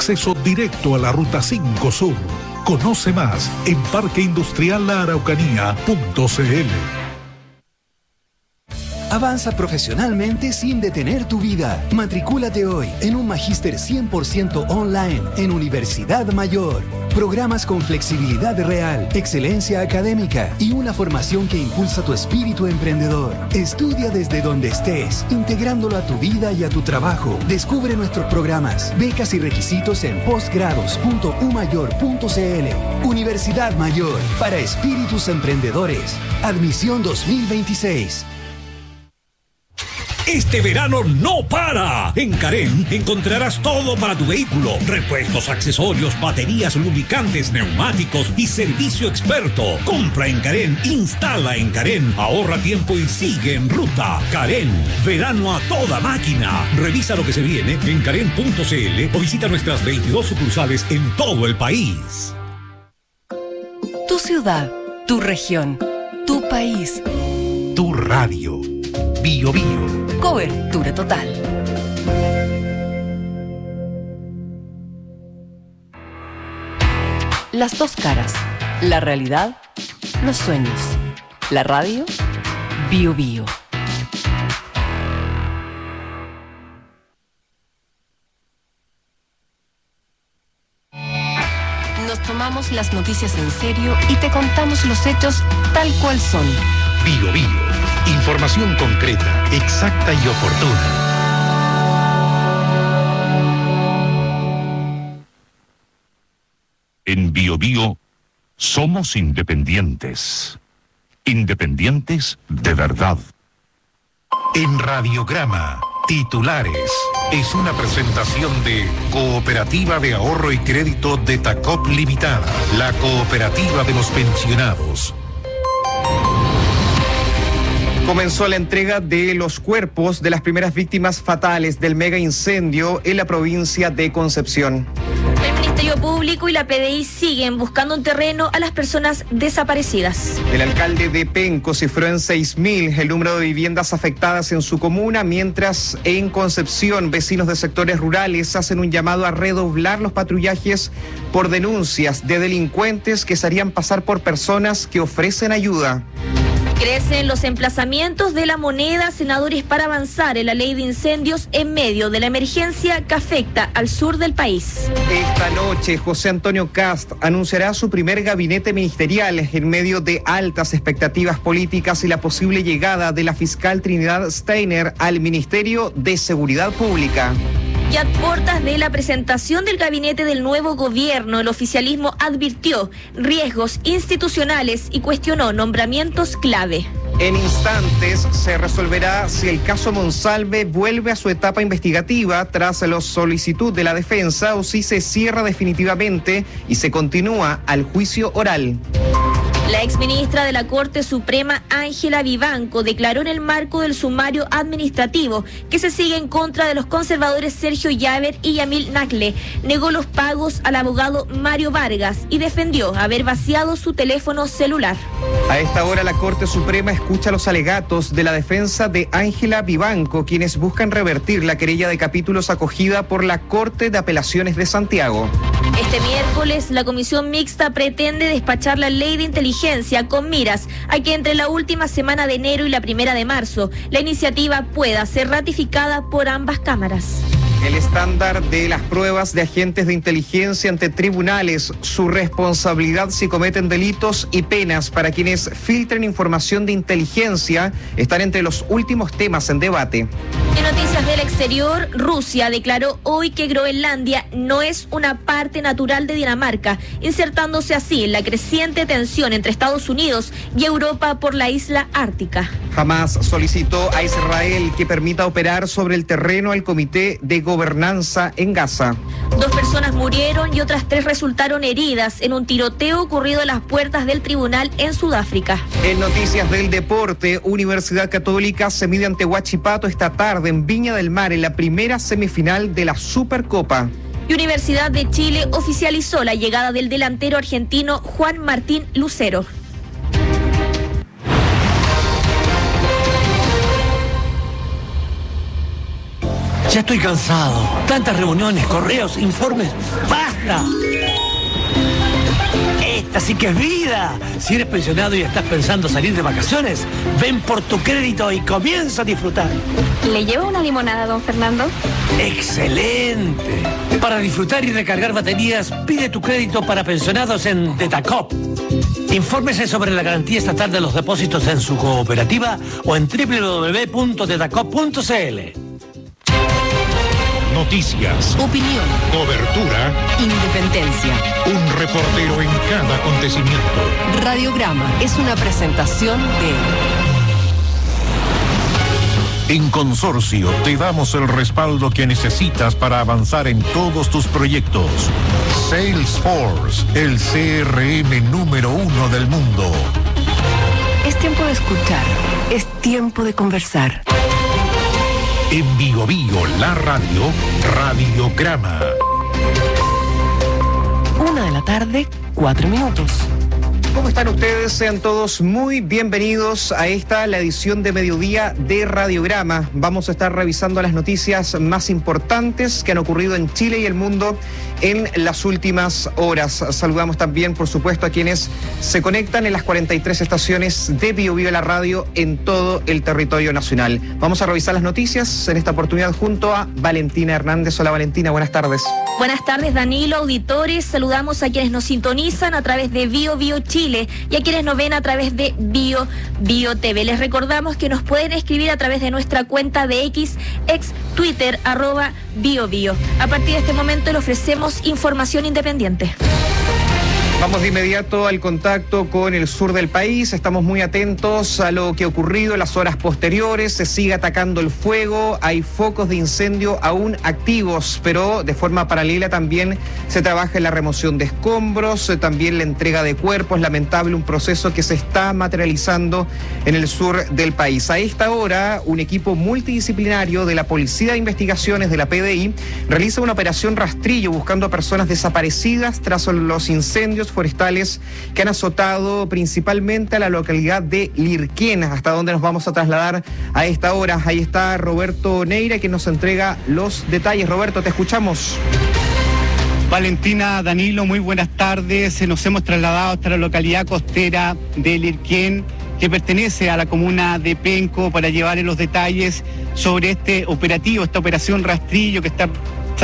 acceso directo a la Ruta 5 Sur. Conoce más en parqueindustrialaraucanía.cl. Avanza profesionalmente sin detener tu vida. Matricúlate hoy en un magíster 100% online en Universidad Mayor. Programas con flexibilidad real, excelencia académica y una formación que impulsa tu espíritu emprendedor. Estudia desde donde estés, integrándolo a tu vida y a tu trabajo. Descubre nuestros programas, becas y requisitos en postgrados.umayor.cl. Universidad Mayor, para espíritus emprendedores. Admisión 2026. Este verano no para. En Carén encontrarás todo para tu vehículo: repuestos, accesorios, baterías, lubricantes, neumáticos y servicio experto. Compra en Carén, instala en Carén, ahorra tiempo y sigue en ruta. Carén, verano a toda máquina. Revisa lo que se viene en carén.cl o visita nuestras 22 sucursales en todo el país. Tu ciudad, tu región, tu país, tu radio. Bio Bio. Cobertura total. Las dos caras. La realidad, los sueños. La radio, Bio Bio. Nos tomamos las noticias en serio y te contamos los hechos tal cual son. Bio Bio. Información concreta, exacta y oportuna. En Bio Bio somos independientes. Independientes de verdad. En Radiograma, titulares. Es una presentación de Cooperativa de Ahorro y Crédito de Tacop Limitada, la cooperativa de los pensionados. Comenzó la entrega de los cuerpos de las primeras víctimas fatales del mega incendio en la provincia de Concepción. El Ministerio Público y la PDI siguen buscando un terreno a las personas desaparecidas. El alcalde de Penco cifró en 6.000 el número de viviendas afectadas en su comuna, mientras en Concepción vecinos de sectores rurales hacen un llamado a redoblar los patrullajes por denuncias de delincuentes que se harían pasar por personas que ofrecen ayuda. Crecen los emplazamientos de La Moneda, senadores para avanzar en la ley de incendios en medio de la emergencia que afecta al sur del país. Esta noche, José Antonio Kast anunciará su primer gabinete ministerial en medio de altas expectativas políticas y la posible llegada de la fiscal Trinidad Steiner al Ministerio de Seguridad Pública. Y a puertas de la presentación del gabinete del nuevo gobierno, el oficialismo advirtió riesgos institucionales y cuestionó nombramientos clave. En instantes se resolverá si el caso Monsalve vuelve a su etapa investigativa tras la solicitud de la defensa o si se cierra definitivamente y se continúa al juicio oral. La exministra de la Corte Suprema, Ángela Vivanco, declaró en el marco del sumario administrativo que se sigue en contra de los conservadores Sergio Llaver y Yamil Nacle. Negó los pagos al abogado Mario Vargas y defendió haber vaciado su teléfono celular. A esta hora la Corte Suprema escucha los alegatos de la defensa de Ángela Vivanco, quienes buscan revertir la querella de capítulos acogida por la Corte de Apelaciones de Santiago. Este miércoles, la Comisión Mixta pretende despachar la ley de inteligencia con miras a que entre la última semana de enero y la 1 de marzo, la iniciativa pueda ser ratificada por ambas cámaras. El estándar de las pruebas de agentes de inteligencia ante tribunales, su responsabilidad si cometen delitos y penas para quienes filtren información de inteligencia están entre los últimos temas en debate. En noticias del exterior, Rusia declaró hoy que Groenlandia no es una parte natural de Dinamarca, insertándose así en la creciente tensión entre Estados Unidos y Europa por la isla ártica. Hamas solicitó a Israel que permita operar sobre el terreno al Comité de Gobernanza en Gaza. 2 personas murieron y otras 3 resultaron heridas en un tiroteo ocurrido a las puertas del tribunal en Sudáfrica. En noticias del deporte, Universidad Católica se mide ante Huachipato esta tarde en Viña del Mar en la primera semifinal de la Supercopa. Y Universidad de Chile oficializó la llegada del delantero argentino Juan Martín Lucero. Ya estoy cansado. Tantas reuniones, correos, informes. ¡Basta! Esta sí que es vida. Si eres pensionado y estás pensando salir de vacaciones, ven por tu crédito y comienza a disfrutar. ¿Le llevo una limonada, don Fernando? ¡Excelente! Para disfrutar y recargar baterías, pide tu crédito para pensionados en Detacop. Infórmese sobre la garantía estatal de los depósitos en su cooperativa o en www.detacop.cl. Noticias, Opinión, cobertura, independencia. un reportero en cada acontecimiento. Radiograma es una presentación de... En Consorcio te damos el respaldo que necesitas para avanzar en todos tus proyectos. Salesforce, el CRM número 1 del mundo. Es tiempo de escuchar, es tiempo de conversar. En Bio Bio, la radio, Radiograma. 1:04 p.m. ¿Cómo están ustedes? Sean todos muy bienvenidos a la edición de mediodía de Radiograma. Vamos a estar revisando las noticias más importantes que han ocurrido en Chile y el mundo en las últimas horas. Saludamos también, por supuesto, a quienes se conectan en las 43 estaciones de Bio Bio la radio en todo el territorio nacional. Vamos a revisar las noticias en esta oportunidad junto a Valentina Hernández. Hola Valentina, buenas tardes. Buenas tardes, Danilo, auditores. Saludamos a quienes nos sintonizan a través de Bio Bio Chile y a quienes nos ven a través de Bio Bio TV. Les recordamos que nos pueden escribir a través de nuestra cuenta de X, ex Twitter, @BioBio. A partir de este momento le ofrecemos información independiente. Vamos de inmediato al contacto con el sur del país. Estamos muy atentos a lo que ha ocurrido en las horas posteriores. Se sigue atacando el fuego. Hay focos de incendio aún activos, pero de forma paralela también se trabaja en la remoción de escombros, también la entrega de cuerpos. Lamentable, un proceso que se está materializando en el sur del país. A esta hora, un equipo multidisciplinario de la Policía de Investigaciones de la PDI realiza una operación rastrillo buscando a personas desaparecidas tras los incendios forestales que han azotado principalmente a la localidad de Lirquén, hasta donde nos vamos a trasladar a esta hora. Ahí está Roberto Neira, que nos entrega los detalles. Roberto, te escuchamos. Valentina, Danilo, muy buenas tardes. Nos hemos trasladado hasta la localidad costera de Lirquén, que pertenece a la comuna de Penco, para llevar los detalles sobre este operativo, esta operación rastrillo que está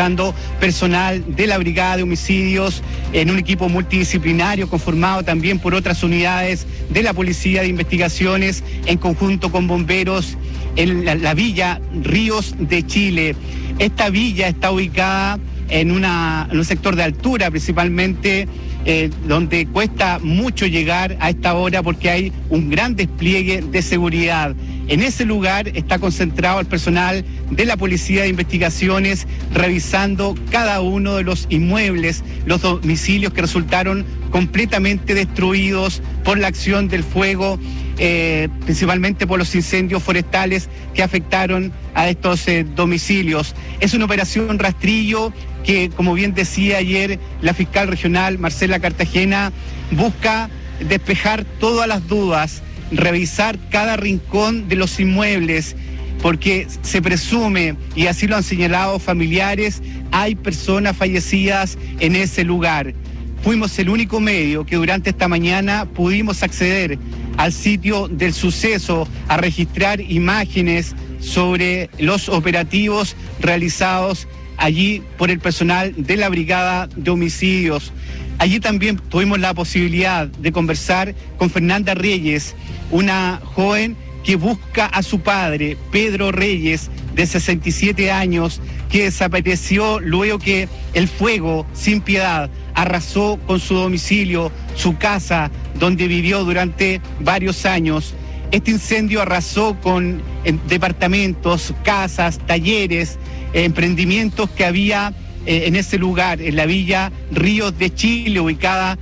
personal de la Brigada de Homicidios en un equipo multidisciplinario conformado también por otras unidades de la Policía de Investigaciones en conjunto con bomberos en la villa Ríos de Chile. Esta villa está ubicada en un sector de altura principalmente, donde cuesta mucho llegar a esta hora porque hay un gran despliegue de seguridad. En ese lugar está concentrado el personal de la Policía de Investigaciones revisando cada uno de los inmuebles, los domicilios que resultaron completamente destruidos por la acción del fuego, principalmente por los incendios forestales que afectaron a estos domicilios. Es una operación rastrillo que, como bien decía ayer la fiscal regional Marcela Cartagena, busca despejar todas las dudas, revisar cada rincón de los inmuebles, porque se presume, y así lo han señalado familiares, hay personas fallecidas en ese lugar. Fuimos el único medio que durante esta mañana pudimos acceder al sitio del suceso a registrar imágenes sobre los operativos realizados allí por el personal de la Brigada de Homicidios. Allí también tuvimos la posibilidad de conversar con Fernanda Reyes, una joven que busca a su padre, Pedro Reyes, de 67 años, que desapareció luego que el fuego, sin piedad, arrasó con su domicilio, su casa, donde vivió durante varios años. Este incendio arrasó con departamentos, casas, talleres, emprendimientos que había en ese lugar, en la villa Ríos de Chile, ubicada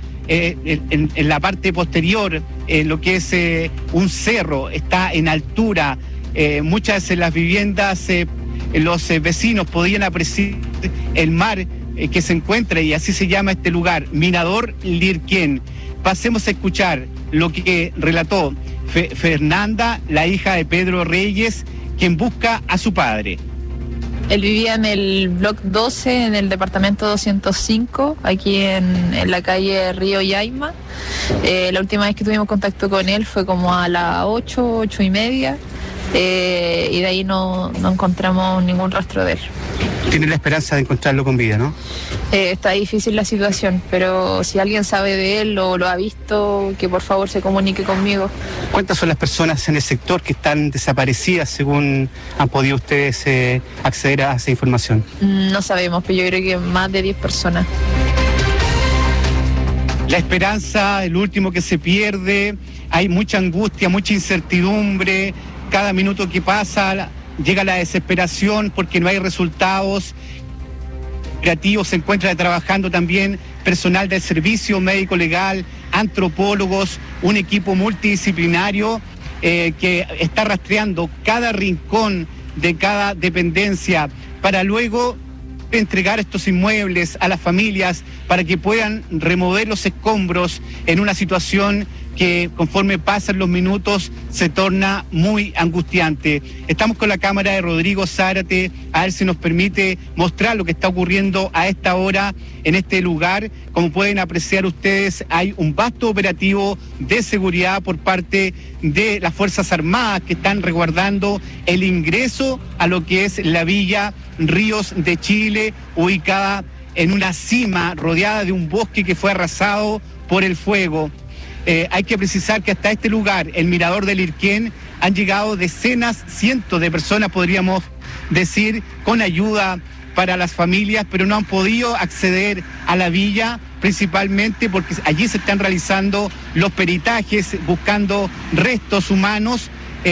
en la parte posterior, lo que es un cerro, está en altura. Muchas de las viviendas, los vecinos podían apreciar el mar que se encuentra, y así se llama este lugar, Mirador Lirquén. Pasemos a escuchar lo que relató Fernanda, la hija de Pedro Reyes, quien busca a su padre. Él vivía en el block 12, en el departamento 205, aquí en la calle Río Yaima. La última vez que tuvimos contacto con él fue como a las 8:30, y de ahí no encontramos ningún rastro de él. Tiene la esperanza de encontrarlo con vida, ¿no? Está difícil la situación, pero si alguien sabe de él o lo ha visto, que por favor se comunique conmigo. ¿Cuántas son las personas en el sector que están desaparecidas, según han podido ustedes acceder a esa información? No sabemos, pero yo creo que más de 10 personas. La esperanza, el último que se pierde, hay mucha angustia, mucha incertidumbre, cada minuto que pasa llega la desesperación porque no hay resultados. Se encuentra trabajando también personal del servicio médico legal, antropólogos, un equipo multidisciplinario que está rastreando cada rincón de cada dependencia para luego entregar estos inmuebles a las familias para que puedan remover los escombros en una situación que conforme pasan los minutos se torna muy angustiante. Estamos con la cámara de Rodrigo Zárate, a ver si nos permite mostrar lo que está ocurriendo a esta hora en este lugar. Como pueden apreciar ustedes, hay un vasto operativo de seguridad por parte de las Fuerzas Armadas que están resguardando el ingreso a lo que es la Villa Ríos de Chile, ubicada en una cima rodeada de un bosque que fue arrasado por el fuego. Hay que precisar que hasta este lugar, el Mirador del Irquén, han llegado decenas, cientos de personas, podríamos decir, con ayuda para las familias, pero no han podido acceder a la villa, principalmente porque allí se están realizando los peritajes, buscando restos humanos,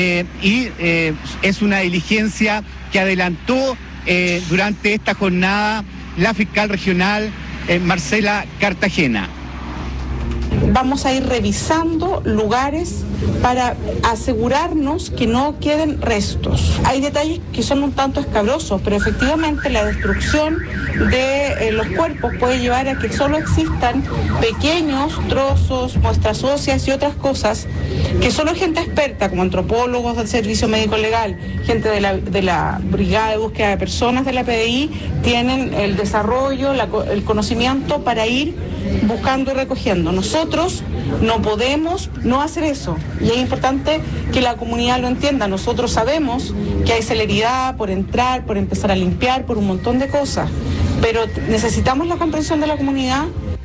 y es una diligencia que adelantó durante esta jornada la fiscal regional Marcela Cartagena. Vamos a ir revisando lugares para asegurarnos que no queden restos. Hay detalles que son un tanto escabrosos, pero efectivamente la destrucción de los cuerpos puede llevar a que solo existan pequeños trozos, muestras óseas y otras cosas que solo gente experta, como antropólogos del Servicio Médico Legal, gente de la Brigada de Búsqueda de Personas de la PDI, tienen el desarrollo, el conocimiento para ir buscando y recogiendo. Nosotros no podemos no hacer eso, y es importante que la comunidad lo entienda. Nosotros sabemos que hay celeridad por entrar, por empezar a limpiar, por un montón de cosas, pero necesitamos la comprensión de la comunidad.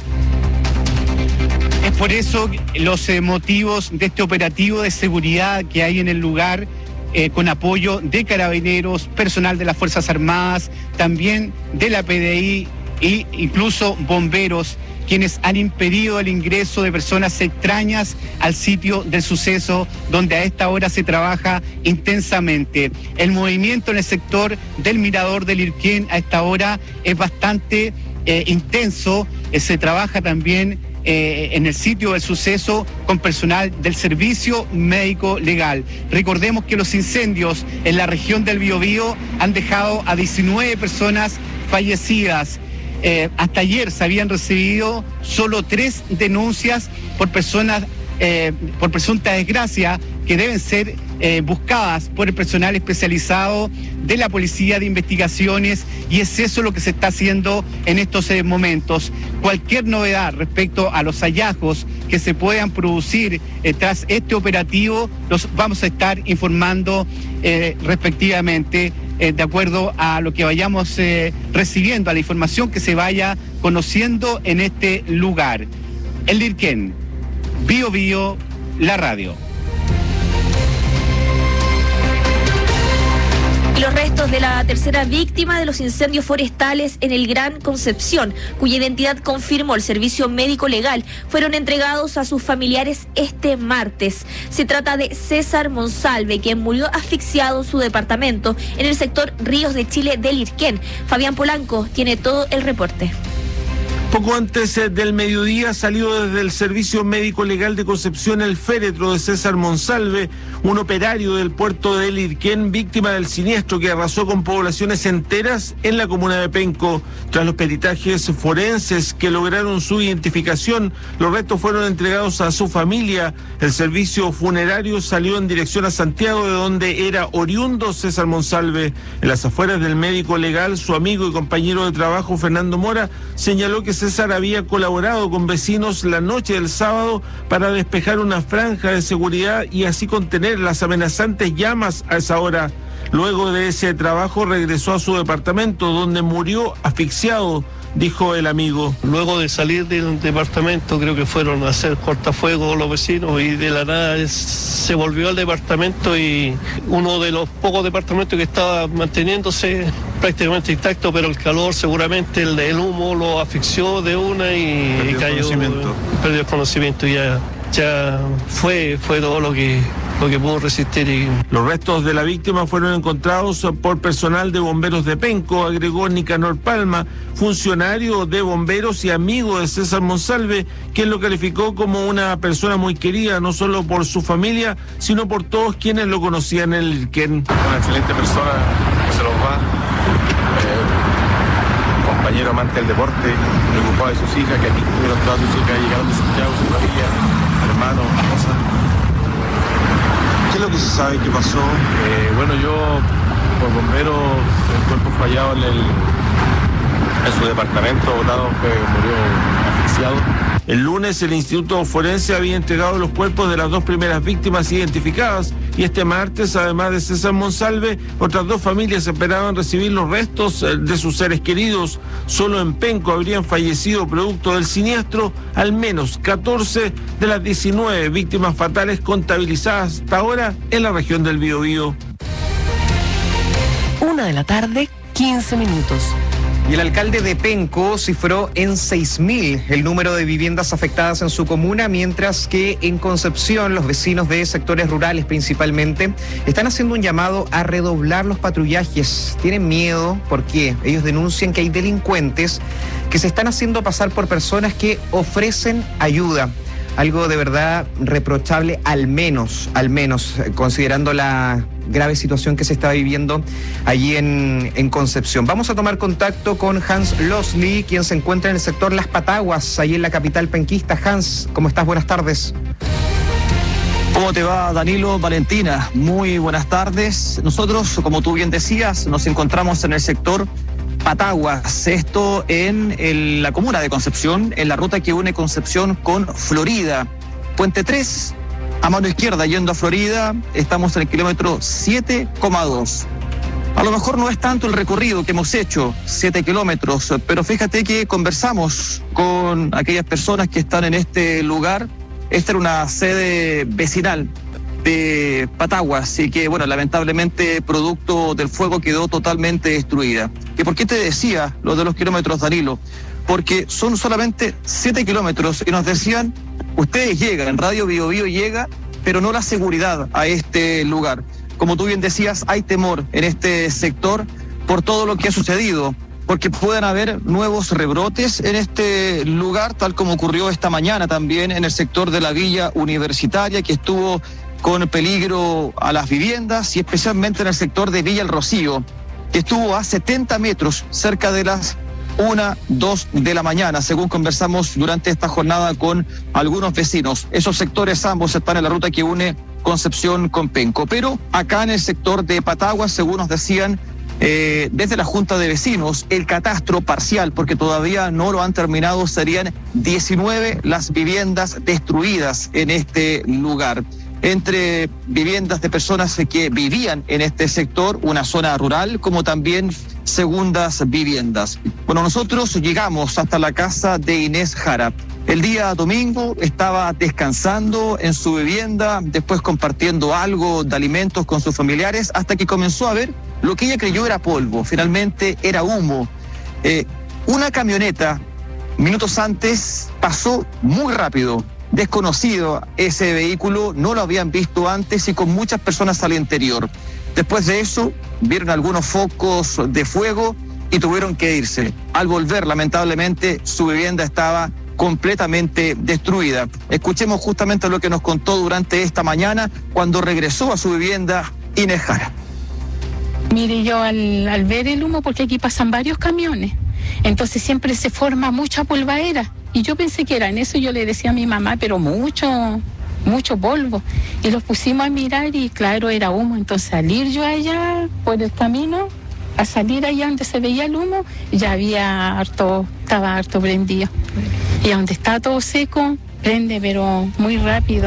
Es por eso los motivos de este operativo de seguridad que hay en el lugar, con apoyo de carabineros, personal de las Fuerzas Armadas, también de la PDI e incluso bomberos, quienes han impedido el ingreso de personas extrañas al sitio del suceso, donde a esta hora se trabaja intensamente. El movimiento en el sector del Mirador del Irquén a esta hora es bastante intenso. Se trabaja también en el sitio del suceso con personal del Servicio Médico Legal. Recordemos que los incendios en la región del Biobío han dejado a 19 personas fallecidas. Hasta ayer se habían recibido solo 3 denuncias por personas, por presunta desgracia, que deben ser buscadas por el personal especializado de la Policía de Investigaciones, y es eso lo que se está haciendo en estos momentos. Cualquier novedad respecto a los hallazgos que se puedan producir tras este operativo, los vamos a estar informando respectivamente, de acuerdo a lo que vayamos recibiendo, a la información que se vaya conociendo en este lugar. El Irquén, Bio Bio, la radio. Y los restos de la tercera víctima de los incendios forestales en el Gran Concepción, cuya identidad confirmó el Servicio Médico Legal, fueron entregados a sus familiares este martes. Se trata de César Monsalve, quien murió asfixiado en su departamento en el sector Ríos de Chile del Irquén. Fabián Polanco tiene todo el reporte. Poco antes del mediodía salió desde el Servicio Médico Legal de Concepción el féretro de César Monsalve, un operario del puerto de Lirquén, víctima del siniestro que arrasó con poblaciones enteras en la comuna de Penco. Tras los peritajes forenses que lograron su identificación, los restos fueron entregados a su familia. El servicio funerario salió en dirección a Santiago, de donde era oriundo César Monsalve. En las afueras del médico legal, su amigo y compañero de trabajo, Fernando Mora, señaló que César había colaborado con vecinos la noche del sábado para despejar una franja de seguridad y así contener las amenazantes llamas a esa hora. Luego de ese trabajo regresó a su departamento, donde murió asfixiado, dijo el amigo. Luego de salir del departamento, creo que fueron a hacer cortafuegos los vecinos y de la nada se volvió al departamento, y uno de los pocos departamentos que estaba manteniéndose prácticamente intacto, pero el calor seguramente, el humo lo asfixió de una y cayó. Perdió el conocimiento y ya fue todo lo que pudo resistir. Los restos de la víctima fueron encontrados por personal de bomberos de Penco, agregó Nicanor Palma, funcionario de bomberos y amigo de César Monsalve, quien lo calificó como una persona muy querida, no solo por su familia, sino por todos quienes lo conocían en Lirquén. Una excelente persona, que se los va, compañero amante del deporte, preocupado de sus hijas, que aquí tuvieron todas sus hijas, llegaron de Santiago, su familia, hermano, esposa. ¿Qué es lo que se sabe que pasó? Bueno, yo, por bombero, el cuerpo fallado en su departamento, botado, murió asfixiado. El lunes el Instituto Forense había entregado los cuerpos de las dos primeras víctimas identificadas, y este martes, además de César Monsalve, otras dos familias esperaban recibir los restos de sus seres queridos. Solo en Penco habrían fallecido producto del siniestro al menos 14 de las 19 víctimas fatales contabilizadas hasta ahora en la región del Biobío. 1:15 p.m. Y el alcalde de Penco cifró en 6.000 el número de viviendas afectadas en su comuna, mientras que en Concepción los vecinos de sectores rurales principalmente están haciendo un llamado a redoblar los patrullajes. Tienen miedo porque ellos denuncian que hay delincuentes que se están haciendo pasar por personas que ofrecen ayuda. Algo de verdad reprochable, al menos, considerando la grave situación que se está viviendo allí en Concepción. Vamos a tomar contacto con Hans Losli, quien se encuentra en el sector Las Pataguas, allí en la capital penquista. Hans, ¿cómo estás? Buenas tardes. ¿Cómo te va, Danilo, Valentina? Muy buenas tardes. Nosotros, como tú bien decías, nos encontramos en el sector Pataguas, esto en la comuna de Concepción, en la ruta que une Concepción con Florida. Puente 3, a mano izquierda yendo a Florida, estamos en el kilómetro 7,2. A lo mejor no es tanto el recorrido que hemos hecho, 7 kilómetros, pero fíjate que conversamos con aquellas personas que están en este lugar. Esta era una sede vecinal de Pataguas, así que bueno, lamentablemente producto del fuego quedó totalmente destruida. ¿Y por qué te decía lo de los kilómetros, Danilo? Porque son solamente 7 kilómetros y nos decían, ustedes llegan, Radio Biobío llega, pero no la seguridad a este lugar. Como tú bien decías, hay temor en este sector por todo lo que ha sucedido, porque pueden haber nuevos rebrotes en este lugar, tal como ocurrió esta mañana también en el sector de la Villa Universitaria, que estuvo con peligro a las viviendas, y especialmente en el sector de Villa El Rocío, que estuvo a 70 metros cerca de las 1, 2 de la mañana, según conversamos durante esta jornada con algunos vecinos. Esos sectores ambos están en la ruta que une Concepción con Penco, pero acá en el sector de Pataguas, según nos decían desde la Junta de Vecinos, el catastro parcial, porque todavía no lo han terminado, serían 19 las viviendas destruidas en este lugar. Entre viviendas de personas que vivían en este sector, una zona rural, como también segundas viviendas. Bueno, nosotros llegamos hasta la casa de Inés Jara. El día domingo estaba descansando en su vivienda, después compartiendo algo de alimentos con sus familiares, hasta que comenzó a ver lo que ella creyó era polvo. Finalmente era humo. Una camioneta, minutos antes, pasó muy rápido. Desconocido ese vehículo, no lo habían visto antes y con muchas personas al interior. Después de eso, vieron algunos focos de fuego y tuvieron que irse. Al volver, lamentablemente, su vivienda estaba completamente destruida. Escuchemos justamente lo que nos contó durante esta mañana cuando regresó a su vivienda Inés Jara. Mire, yo al ver el humo, porque aquí pasan varios camiones, entonces siempre se forma mucha polvadera. Y yo pensé que era en eso, yo le decía a mi mamá, pero mucho polvo. Y los pusimos a mirar y claro, era humo. Entonces salir yo allá por el camino, a salir allá donde se veía el humo, ya estaba harto prendido. Y donde está todo seco, prende, pero muy rápido.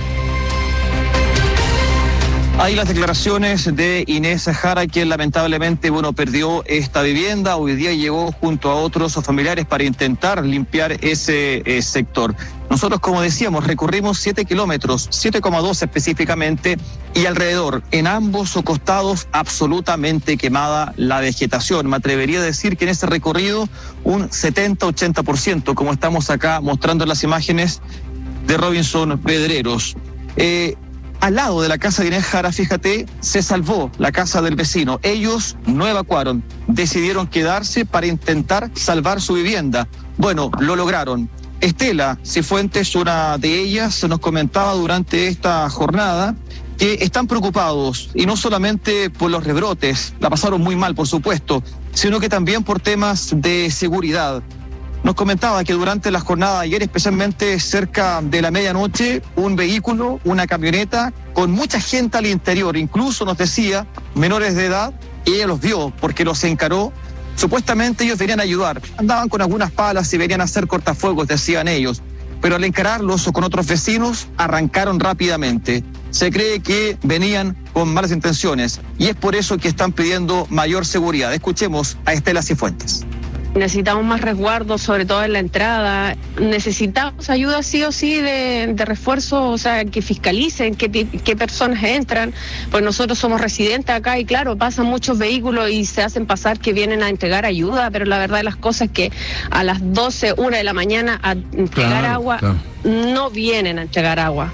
Hay las declaraciones de Inés Jara, quien lamentablemente, perdió esta vivienda. Hoy día llegó junto a otros familiares para intentar limpiar ese sector. Nosotros, como decíamos, recorrimos 7 kilómetros, 7,2 específicamente, y alrededor, en ambos costados, absolutamente quemada la vegetación. Me atrevería a decir que en ese recorrido un 70-80%, como estamos acá mostrando en las imágenes de Robinson Pedreros. Al lado de la casa de Inés Jara, fíjate, se salvó la casa del vecino. Ellos no evacuaron, decidieron quedarse para intentar salvar su vivienda. Bueno, lo lograron. Estela Cifuentes, una de ellas, nos comentaba durante esta jornada que están preocupados, y no solamente por los rebrotes, la pasaron muy mal, por supuesto, sino que también por temas de seguridad. Nos comentaba que durante la jornada de ayer, especialmente cerca de la medianoche, un vehículo, una camioneta, con mucha gente al interior, incluso nos decía, menores de edad, y ella los vio porque los encaró. Supuestamente ellos venían a ayudar, andaban con algunas palas y venían a hacer cortafuegos, decían ellos, pero al encararlos o con otros vecinos, arrancaron rápidamente. Se cree que venían con malas intenciones y es por eso que están pidiendo mayor seguridad. Escuchemos a Estela Cifuentes. Necesitamos más resguardo, sobre todo en la entrada. Necesitamos ayuda sí o sí de refuerzo, o sea, que fiscalicen qué personas entran, pues nosotros somos residentes acá y claro, pasan muchos vehículos y se hacen pasar que vienen a entregar ayuda, pero la verdad de las cosas es que a las 12, 1 de la mañana a entregar agua, no vienen a entregar agua.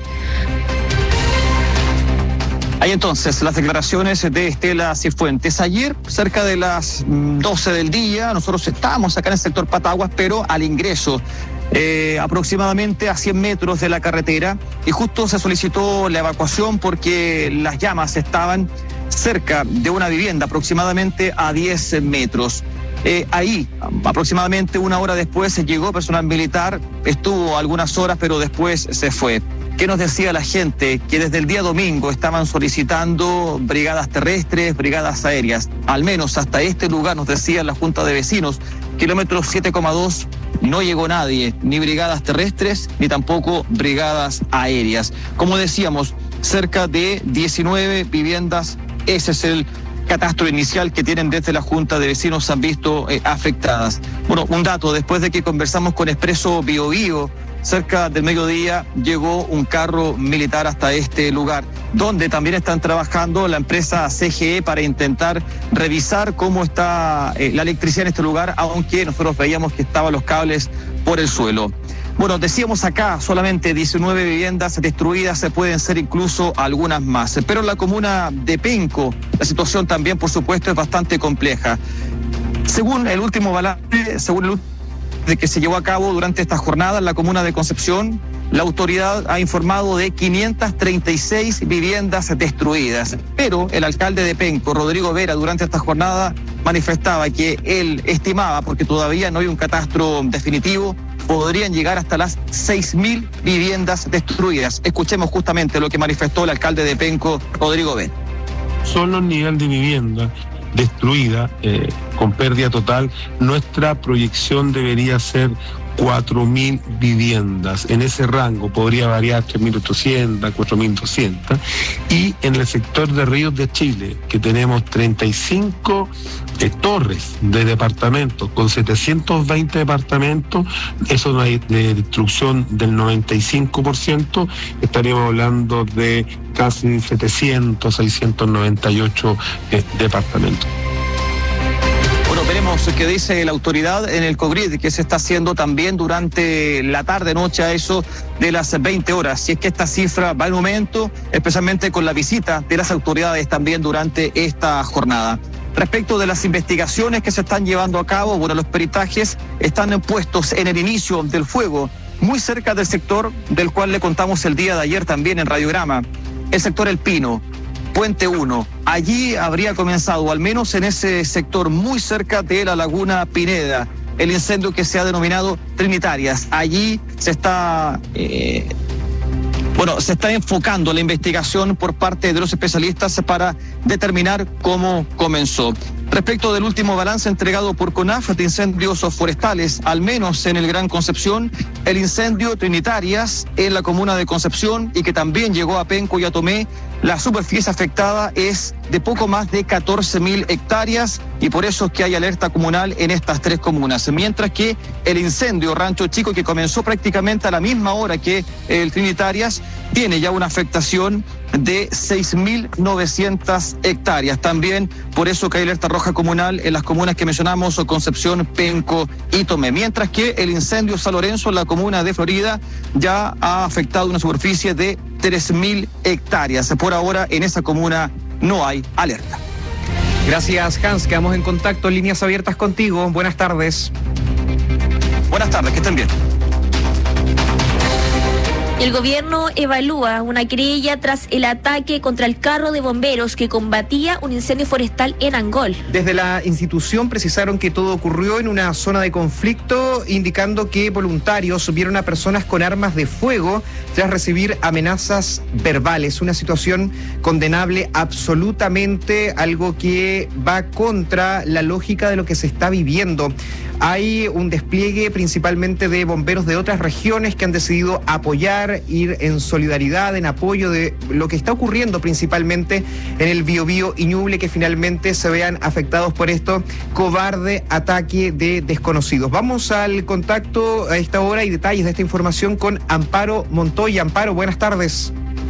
Hay entonces las declaraciones de Estela Cifuentes. Ayer, cerca de las 12 del día, nosotros estábamos acá en el sector Pataguas, pero al ingreso, aproximadamente a 100 metros de la carretera, y justo se solicitó la evacuación porque las llamas estaban cerca de una vivienda, aproximadamente a 10 metros. Ahí, aproximadamente una hora después, llegó personal militar, estuvo algunas horas, pero después se fue. ¿Qué nos decía la gente? Que desde el día domingo estaban solicitando brigadas terrestres, brigadas aéreas. Al menos hasta este lugar, nos decía la Junta de Vecinos, kilómetro 7,2, no llegó nadie, ni brigadas terrestres, ni tampoco brigadas aéreas. Como decíamos, cerca de 19 viviendas, ese es el catastro inicial que tienen desde la Junta de Vecinos, se han visto afectadas. Bueno, un dato, después de que conversamos con Expreso Biobío, cerca del mediodía llegó un carro militar hasta este lugar, donde también están trabajando la empresa CGE para intentar revisar cómo está la electricidad en este lugar, aunque nosotros veíamos que estaban los cables por el suelo. Bueno, decíamos acá solamente 19 viviendas destruidas, se pueden ser incluso algunas más. Pero en la comuna de Penco, la situación también, por supuesto, es bastante compleja. Según el último balance, de que se llevó a cabo durante esta jornada en la comuna de Concepción, la autoridad ha informado de 536 viviendas destruidas. Pero el alcalde de Penco, Rodrigo Vera, durante esta jornada manifestaba que él estimaba, porque todavía no hay un catastro definitivo, podrían llegar hasta las 6.000 viviendas destruidas. Escuchemos justamente lo que manifestó el alcalde de Penco, Rodrigo Vera. Solo el nivel de vivienda destruida, con pérdida total, nuestra proyección debería ser 4.000 viviendas. En ese rango podría variar 3.800, 4.200. Y en el sector de Ríos de Chile, que tenemos 35 torres de departamentos, con 720 departamentos, eso de destrucción del 95%, estaríamos hablando de casi 700, 698 departamentos. Bueno, veremos qué dice la autoridad en el COGRID, que se está haciendo también durante la tarde-noche a eso de las 20 horas. Si es que esta cifra va al momento, especialmente con la visita de las autoridades también durante esta jornada. Respecto de las investigaciones que se están llevando a cabo, bueno, los peritajes están puestos en el inicio del fuego, muy cerca del sector del cual le contamos el día de ayer también en Radiograma, el sector El Pino, Puente 1. Allí habría comenzado, al menos en ese sector muy cerca de la Laguna Pineda, el incendio que se ha denominado Trinitarias. Allí se está enfocando la investigación por parte de los especialistas para determinar cómo comenzó. Respecto del último balance entregado por CONAF de incendios forestales, al menos en el Gran Concepción, el incendio Trinitarias en la comuna de Concepción y que también llegó a Penco y a Tomé, la superficie afectada es de poco más de 14.000 hectáreas y por eso es que hay alerta comunal en estas 3 comunas. Mientras que el incendio Rancho Chico, que comenzó prácticamente a la misma hora que el Trinitarias, tiene ya una afectación de 6.900 hectáreas. También por eso que hay alerta roja comunal en las comunas que mencionamos, Concepción, Penco y Tomé. Mientras que el incendio San Lorenzo en la comuna de Florida ya ha afectado una superficie de 3.000 hectáreas. Por ahora en esa comuna no hay alerta. Gracias, Hans. Quedamos en contacto, líneas abiertas contigo. Buenas tardes. Buenas tardes, que estén bien. El gobierno evalúa una querella tras el ataque contra el carro de bomberos que combatía un incendio forestal en Angol. Desde la institución precisaron que todo ocurrió en una zona de conflicto, indicando que voluntarios vieron a personas con armas de fuego tras recibir amenazas verbales. Una situación condenable absolutamente, algo que va contra la lógica de lo que se está viviendo. Hay un despliegue principalmente de bomberos de otras regiones que han decidido apoyar, ir en solidaridad, en apoyo de lo que está ocurriendo principalmente en el Biobío y Ñuble, que finalmente se vean afectados por esto cobarde ataque de desconocidos. Vamos al contacto a esta hora y detalles de esta información con Amparo Montoya. Amparo, buenas tardes.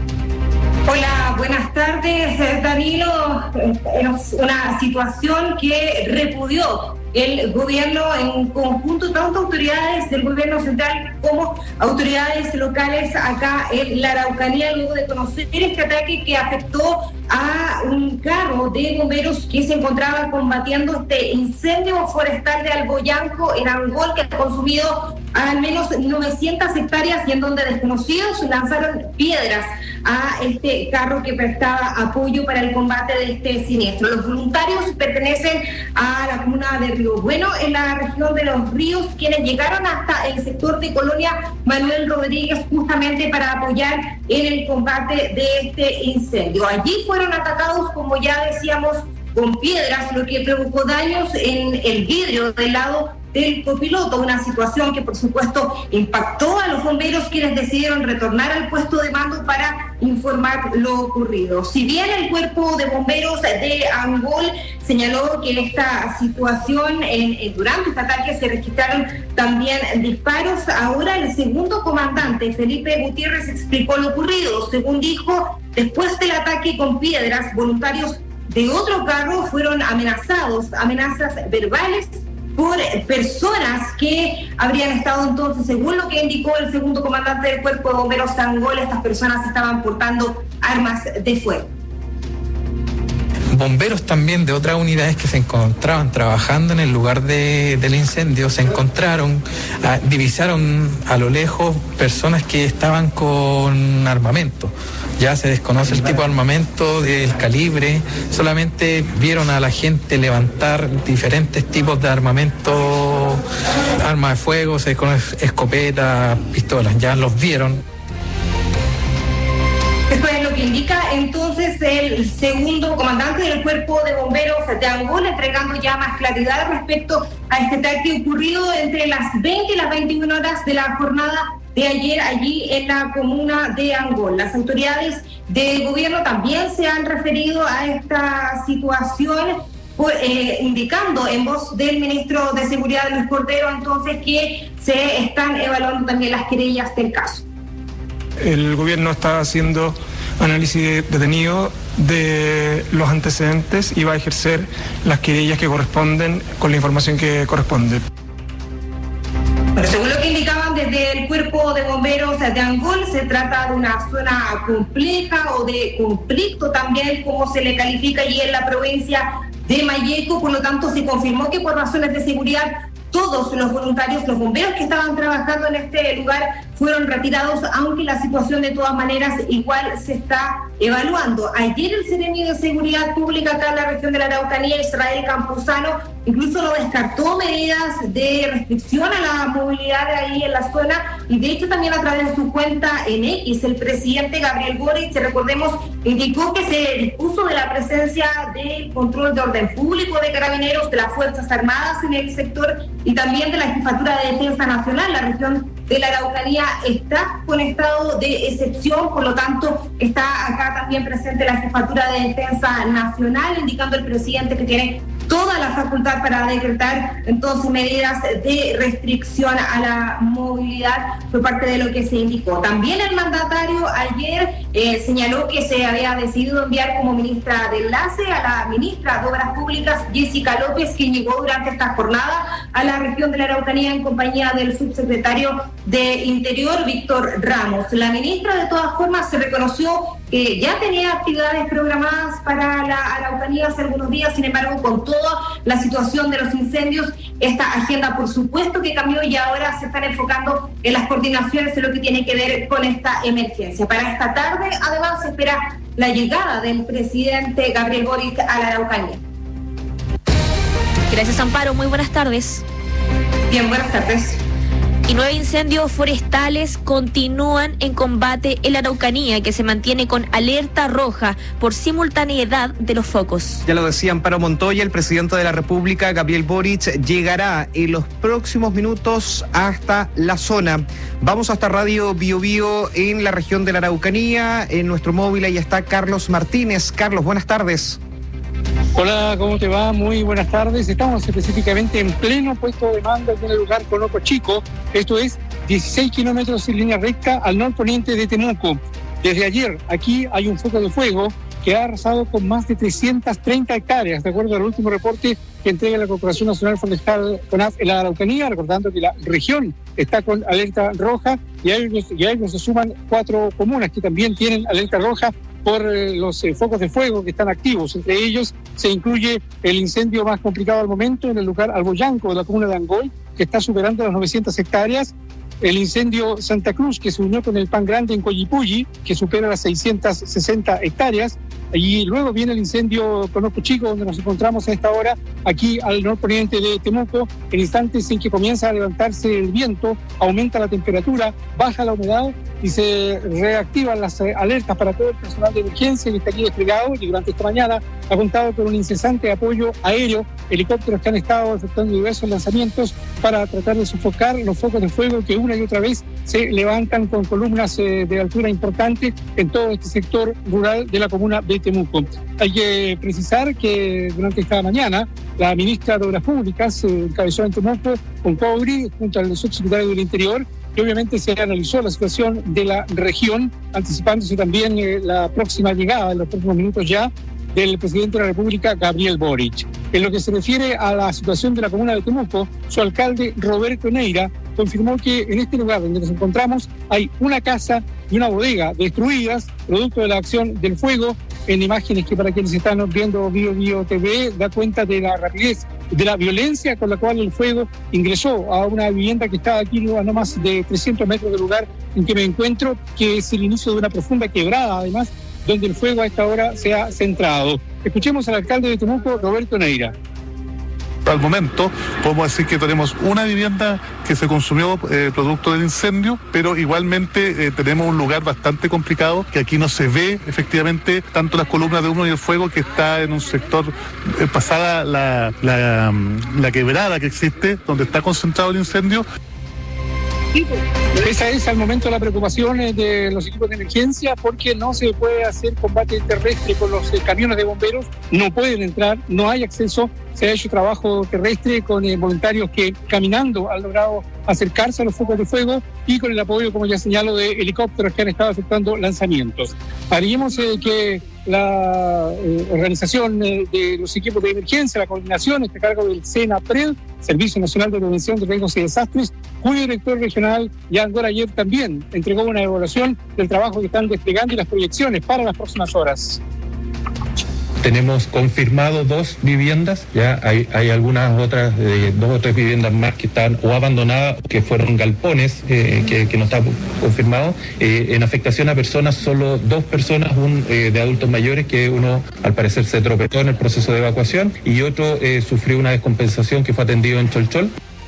Hola, buenas tardes, Danilo. Es una situación que repudió el gobierno en conjunto, tanto autoridades del gobierno central como autoridades locales acá en la Araucanía, luego de conocer este ataque que afectó a un carro de bomberos que se encontraba combatiendo este incendio forestal de Alboyanco en Angol, que ha consumido al menos 900 hectáreas y en donde desconocidos lanzaron piedras a este carro que prestaba apoyo para el combate de este siniestro. Los voluntarios pertenecen a la comuna de Río Bueno, en la región de Los Ríos, quienes llegaron hasta el sector de Colonia Manuel Rodríguez justamente para apoyar en el combate de este incendio. Allí fueron atacados, como ya decíamos, con piedras, lo que provocó daños en el vidrio del lado del copiloto, una situación que por supuesto impactó a los bomberos, quienes decidieron retornar al puesto de mando para informar lo ocurrido. Si bien el cuerpo de bomberos de Angol señaló que en esta situación, durante este ataque se registraron también disparos, ahora el segundo comandante, Felipe Gutiérrez, explicó lo ocurrido. Según dijo, después del ataque con piedras, voluntarios de otro carro fueron amenazas verbales por personas que habrían estado entonces, según lo que indicó el segundo comandante del Cuerpo de Bomberos de Angol, estas personas estaban portando armas de fuego. Bomberos también de otras unidades que se encontraban trabajando en el lugar del incendio se encontraron, divisaron a lo lejos personas que estaban con armamento. Ya se desconoce el tipo de armamento, del calibre, solamente vieron a la gente levantar diferentes tipos de armamento, armas de fuego, se desconoce escopetas, pistolas, ya los vieron. Esto es lo que indica entonces el segundo comandante del Cuerpo de Bomberos de Angol, entregando ya más claridad respecto a este ataque ocurrido entre las 20 y las 21 horas de la jornada de ayer allí en la comuna de Angol. Las autoridades de gobierno también se han referido a esta situación, indicando en voz del ministro de Seguridad, Luis Cordero, entonces que se están evaluando también las querellas del caso. El gobierno está haciendo análisis detenido de los antecedentes y va a ejercer las querellas que corresponden con la información que corresponde. Pero según lo que indicaban desde el Cuerpo de Bomberos de Angol, se trata de una zona compleja o de conflicto también, como se le califica allí en la provincia de Mayeco. Por lo tanto, se confirmó que por razones de seguridad todos los voluntarios, los bomberos que estaban trabajando en este lugar fueron retirados, aunque la situación de todas maneras igual se está evaluando. Ayer el Seremi de Seguridad Pública acá en la región de la Araucanía, Israel Campuzano, incluso no descartó medidas de restricción a la movilidad ahí en la zona, y de hecho también a través de su cuenta en X, el presidente Gabriel Boric, recordemos, indicó que se dispuso de la presencia del control de orden público de carabineros, de las Fuerzas Armadas en el sector y también de la Jefatura de Defensa Nacional. La región de la Araucanía está con estado de excepción, por lo tanto está acá también presente la Jefatura de Defensa Nacional, indicando el presidente que tiene toda la facultad para decretar entonces medidas de restricción a la movilidad por parte de lo que se indicó. También el mandatario ayer señaló que se había decidido enviar como ministra de Enlace a la ministra de Obras Públicas, Jessica López, quien llegó durante esta jornada a la región de la Araucanía en compañía del subsecretario de Interior, Víctor Ramos. La ministra, de todas formas, se reconoció que ya tenía actividades programadas para la Araucanía hace algunos días. Sin embargo, con toda la situación de los incendios, esta agenda por supuesto que cambió y ahora se están enfocando en las coordinaciones en lo que tiene que ver con esta emergencia. Para esta tarde, además, se espera la llegada del presidente Gabriel Boric a la Araucanía. Gracias, Amparo. Muy buenas tardes. Bien, buenas tardes. Y 9 incendios forestales continúan en combate en la Araucanía, que se mantiene con alerta roja por simultaneidad de los focos. Ya lo decía Amparo Montoya, el presidente de la República, Gabriel Boric, llegará en los próximos minutos hasta la zona. Vamos hasta Radio Bio Bio en la región de la Araucanía. En nuestro móvil ahí está Carlos Martínez. Carlos, buenas tardes. Hola, ¿cómo te va? Muy buenas tardes. Estamos específicamente en pleno puesto de mando en el lugar Conoco Chico. Esto es 16 kilómetros en línea recta al norponiente de Temuco. Desde ayer aquí hay un foco de fuego que ha arrasado con más de 330 hectáreas, de acuerdo al último reporte que entrega la Corporación Nacional Forestal CONAF en la Araucanía, recordando que la región está con alerta roja y a ellos se suman 4 comunas que también tienen alerta roja por los focos de fuego que están activos. Entre ellos se incluye el incendio más complicado al momento en el lugar Alboyanco de la comuna de Angoy, que está superando las 900 hectáreas. El incendio Santa Cruz, que se unió con el Pan Grande en Coyipulli, que supera las 660 hectáreas. Y luego viene el incendio Conoco Chico, donde nos encontramos a esta hora, aquí al norponiente de Temuco, en instantes en que comienza a levantarse el viento, aumenta la temperatura, baja la humedad y se reactivan las alertas para todo el personal de emergencia que está aquí desplegado, y durante esta mañana ha contado con un incesante apoyo aéreo, helicópteros que han estado efectuando diversos lanzamientos para tratar de sofocar los focos de fuego que una y otra vez se levantan con columnas de altura importante en todo este sector rural de la comuna de Temuco. Hay que precisar que durante esta mañana la ministra de Obras Públicas encabezó en Temuco con Cobri junto al subsecretario del Interior, y obviamente se analizó la situación de la región, anticipándose también la próxima llegada en los próximos minutos ya del presidente de la República, Gabriel Boric. En lo que se refiere a la situación de la comuna de Temuco, su alcalde Roberto Neira confirmó que en este lugar donde nos encontramos hay una casa y una bodega destruidas, producto de la acción del fuego. En imágenes que para quienes están viendo Bio Bio TV da cuenta de la rapidez, de la violencia con la cual el fuego ingresó a una vivienda que está aquí a no más de 300 metros del lugar en que me encuentro, que es el inicio de una profunda quebrada, además, donde el fuego a esta hora se ha centrado. Escuchemos al alcalde de Temuco, Roberto Neira. Al momento podemos decir que tenemos una vivienda que se consumió producto del incendio, pero igualmente tenemos un lugar bastante complicado, que aquí no se ve efectivamente tanto las columnas de humo y el fuego, que está en un sector pasada la quebrada que existe, donde está concentrado el incendio. Esa es al momento la preocupación de los equipos de emergencia, porque no se puede hacer combate terrestre con los camiones de bomberos, no pueden entrar, no hay acceso. Se ha hecho trabajo terrestre con voluntarios que caminando han logrado acercarse a los focos de fuego, y con el apoyo, como ya señalo, de helicópteros que han estado efectuando lanzamientos. Haríamos que la organización de los equipos de emergencia, la coordinación, está a cargo del SENAPRED, Servicio Nacional de Prevención de Riesgos y Desastres, cuyo director regional, Jan Gorayev, también entregó una evaluación del trabajo que están desplegando y las proyecciones para las próximas horas. Tenemos confirmado 2 viviendas, ya hay algunas otras, 2 o 3 viviendas más que están o abandonadas, que fueron galpones, que no está confirmado. En afectación a personas, solo 2 personas, de adultos mayores, que uno al parecer se tropezó en el proceso de evacuación y otro sufrió una descompensación que fue atendido en Cholchol.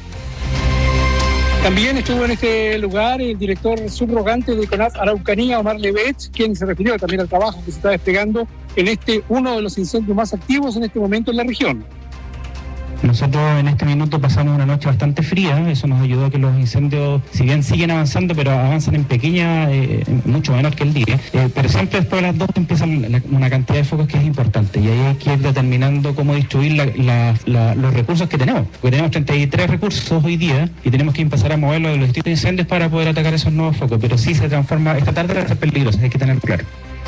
También estuvo en este lugar el director subrogante de CONAF Araucanía, Omar Levet, quien se refirió también al trabajo que se está desplegando en uno de los incendios más activos en este momento en la región. Nosotros en este minuto pasamos una noche bastante fría, eso nos ayudó a que los incendios, si bien siguen avanzando, pero avanzan en pequeña, mucho menor que el día, pero siempre después de las 2 empiezan una cantidad de focos que es importante, y ahí hay que ir determinando cómo distribuir los recursos que tenemos, porque tenemos 33 recursos hoy día, y tenemos que empezar a moverlos de los distintos incendios para poder atacar esos nuevos focos, pero sí se transforma, esta tarde va a ser peligrosa, hay que tenerlo claro.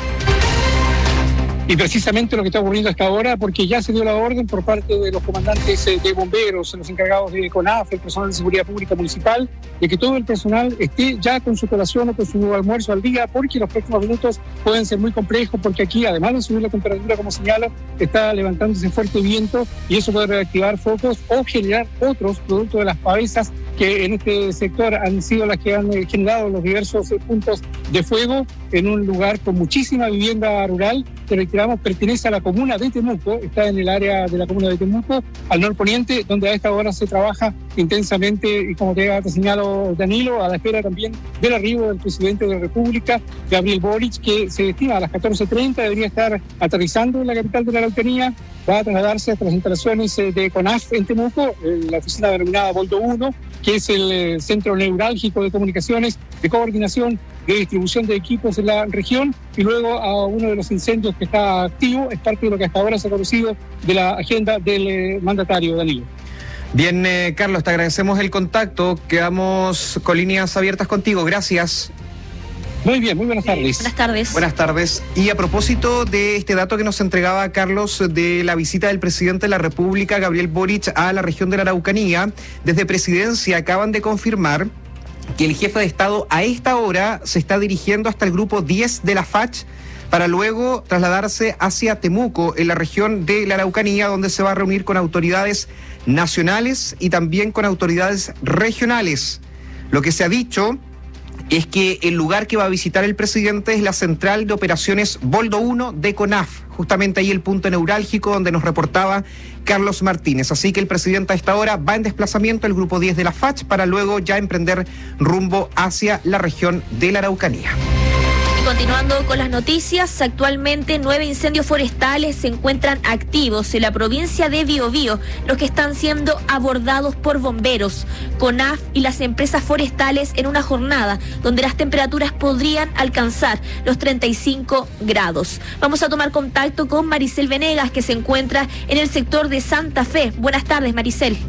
Y precisamente lo que está ocurriendo hasta ahora, porque ya se dio la orden por parte de los comandantes de bomberos, los encargados de CONAF, el personal de seguridad pública municipal, de que todo el personal esté ya con su colación o con su almuerzo al día, porque los próximos minutos pueden ser muy complejos, porque aquí, además de subir la temperatura, como señalo, está levantándose fuerte viento y eso puede reactivar focos o generar otros producto de las pavesas que en este sector han sido las que han generado los diversos puntos de fuego en un lugar con muchísima vivienda rural que, reiteramos, pertenece a la comuna de Temuco, está en el área de la comuna de Temuco, al norponiente, donde a esta hora se trabaja intensamente y, como te señaló Danilo, a la espera también del arribo del presidente de la República, Gabriel Boric, que se estima a las 14:30 debería estar aterrizando en la capital de la Araucanía, va a trasladarse hasta las instalaciones de CONAF en Temuco, la oficina denominada Boldo 1, que es el centro neurálgico de comunicaciones, de coordinación, de distribución de equipos en la región, y luego a uno de los incendios que está activo, es parte de lo que hasta ahora se ha conocido de la agenda del mandatario Danilo. Bien, Carlos, te agradecemos el contacto, quedamos con líneas abiertas contigo, gracias. Muy bien, muy buenas tardes. Buenas tardes. Buenas tardes. Y a propósito de este dato que nos entregaba Carlos de la visita del presidente de la República, Gabriel Boric, a la región de la Araucanía, desde Presidencia acaban de confirmar que el jefe de Estado a esta hora se está dirigiendo hasta el grupo 10 de la FACH para luego trasladarse hacia Temuco, en la región de la Araucanía, donde se va a reunir con autoridades nacionales y también con autoridades regionales. Lo que se ha dicho es que el lugar que va a visitar el presidente es la central de operaciones Boldo 1 de CONAF, justamente ahí el punto neurálgico donde nos reportaba Carlos Martínez. Así que el presidente a esta hora va en desplazamiento al grupo 10 de la FACH para luego ya emprender rumbo hacia la región de la Araucanía. Continuando con las noticias, actualmente 9 incendios forestales se encuentran activos en la provincia de Biobío, los que están siendo abordados por bomberos, CONAF y las empresas forestales en una jornada donde las temperaturas podrían alcanzar los 35 grados. Vamos a tomar contacto con Maricel Venegas, que se encuentra en el sector de Santa Fe. Buenas tardes, Maricel.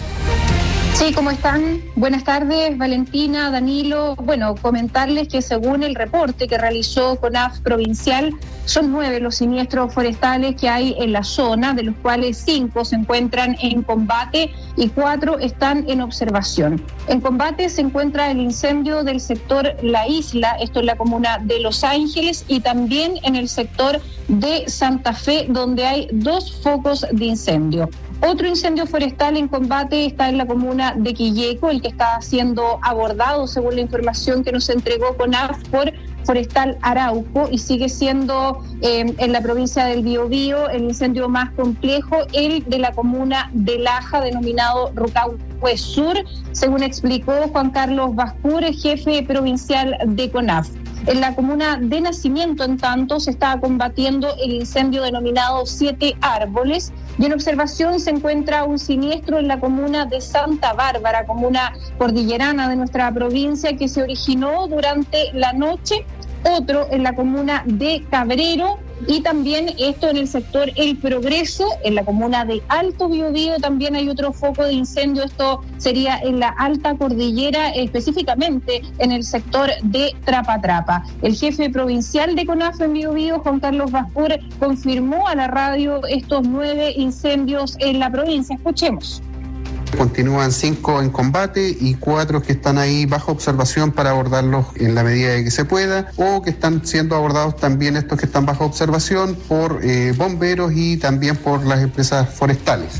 Sí, ¿cómo están? Buenas tardes, Valentina, Danilo. Bueno, comentarles que según el reporte que realizó CONAF provincial, son 9 los siniestros forestales que hay en la zona, de los cuales 5 se encuentran en combate y 4 están en observación. En combate se encuentra el incendio del sector La Isla, esto es la comuna de Los Ángeles, y también en el sector de Santa Fe, donde hay 2 focos de incendio. Otro incendio forestal en combate está en la comuna de Quilleco, el que está siendo abordado, según la información que nos entregó CONAF, por Forestal Arauco, y sigue siendo en la provincia del Biobío el incendio más complejo, el de la comuna de Laja, denominado Rucahue Sur, según explicó Juan Carlos Bascur, jefe provincial de CONAF. En la comuna de Nacimiento, en tanto, se está combatiendo el incendio denominado 7 Árboles, y en observación se encuentra un siniestro en la comuna de Santa Bárbara, comuna cordillerana de nuestra provincia, que se originó durante la noche, otro en la comuna de Cabrero, y también esto en el sector El Progreso, en la comuna de Alto Biobío también hay otro foco de incendio, esto sería en la alta cordillera, específicamente en el sector de Trapatrapa. El jefe provincial de CONAF en Biobío, Juan Carlos Bascur, confirmó a la radio estos 9 incendios en la provincia. Escuchemos. Continúan 5 en combate y 4 que están ahí bajo observación para abordarlos en la medida de que se pueda, o que están siendo abordados también estos que están bajo observación por bomberos y también por las empresas forestales.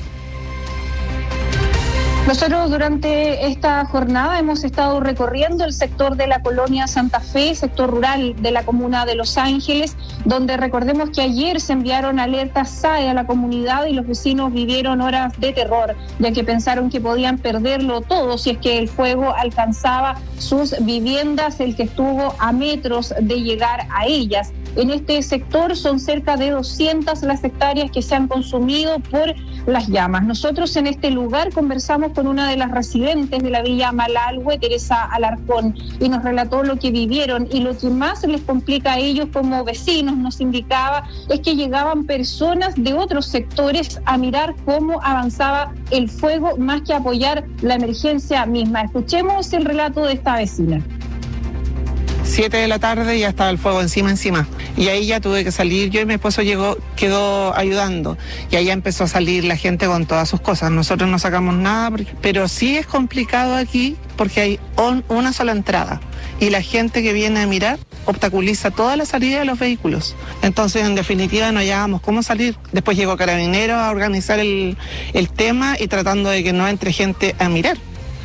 Nosotros durante esta jornada hemos estado recorriendo el sector de la colonia Santa Fe, sector rural de la comuna de Los Ángeles, donde recordemos que ayer se enviaron alertas SAE a la comunidad y los vecinos vivieron horas de terror, ya que pensaron que podían perderlo todo si es que el fuego alcanzaba sus viviendas, el que estuvo a metros de llegar a ellas. En este sector son cerca de 200 las hectáreas que se han consumido por las llamas. Nosotros en este lugar conversamos con una de las residentes de la Villa Malalhue, Teresa Alarcón, y nos relató lo que vivieron, y lo que más les complica a ellos como vecinos, nos indicaba, es que llegaban personas de otros sectores a mirar cómo avanzaba el fuego más que apoyar la emergencia misma. Escuchemos el relato de esta vecina. 7 de la tarde ya estaba el fuego encima. Y ahí ya tuve que salir yo, y mi esposo quedó ayudando. Y ahí ya empezó a salir la gente con todas sus cosas. Nosotros no sacamos nada, pero sí es complicado aquí porque hay una sola entrada. Y la gente que viene a mirar obstaculiza toda la salida de los vehículos. Entonces, en definitiva, no hallábamos cómo salir. Después llegó Carabineros a organizar el tema y tratando de que no entre gente a mirar.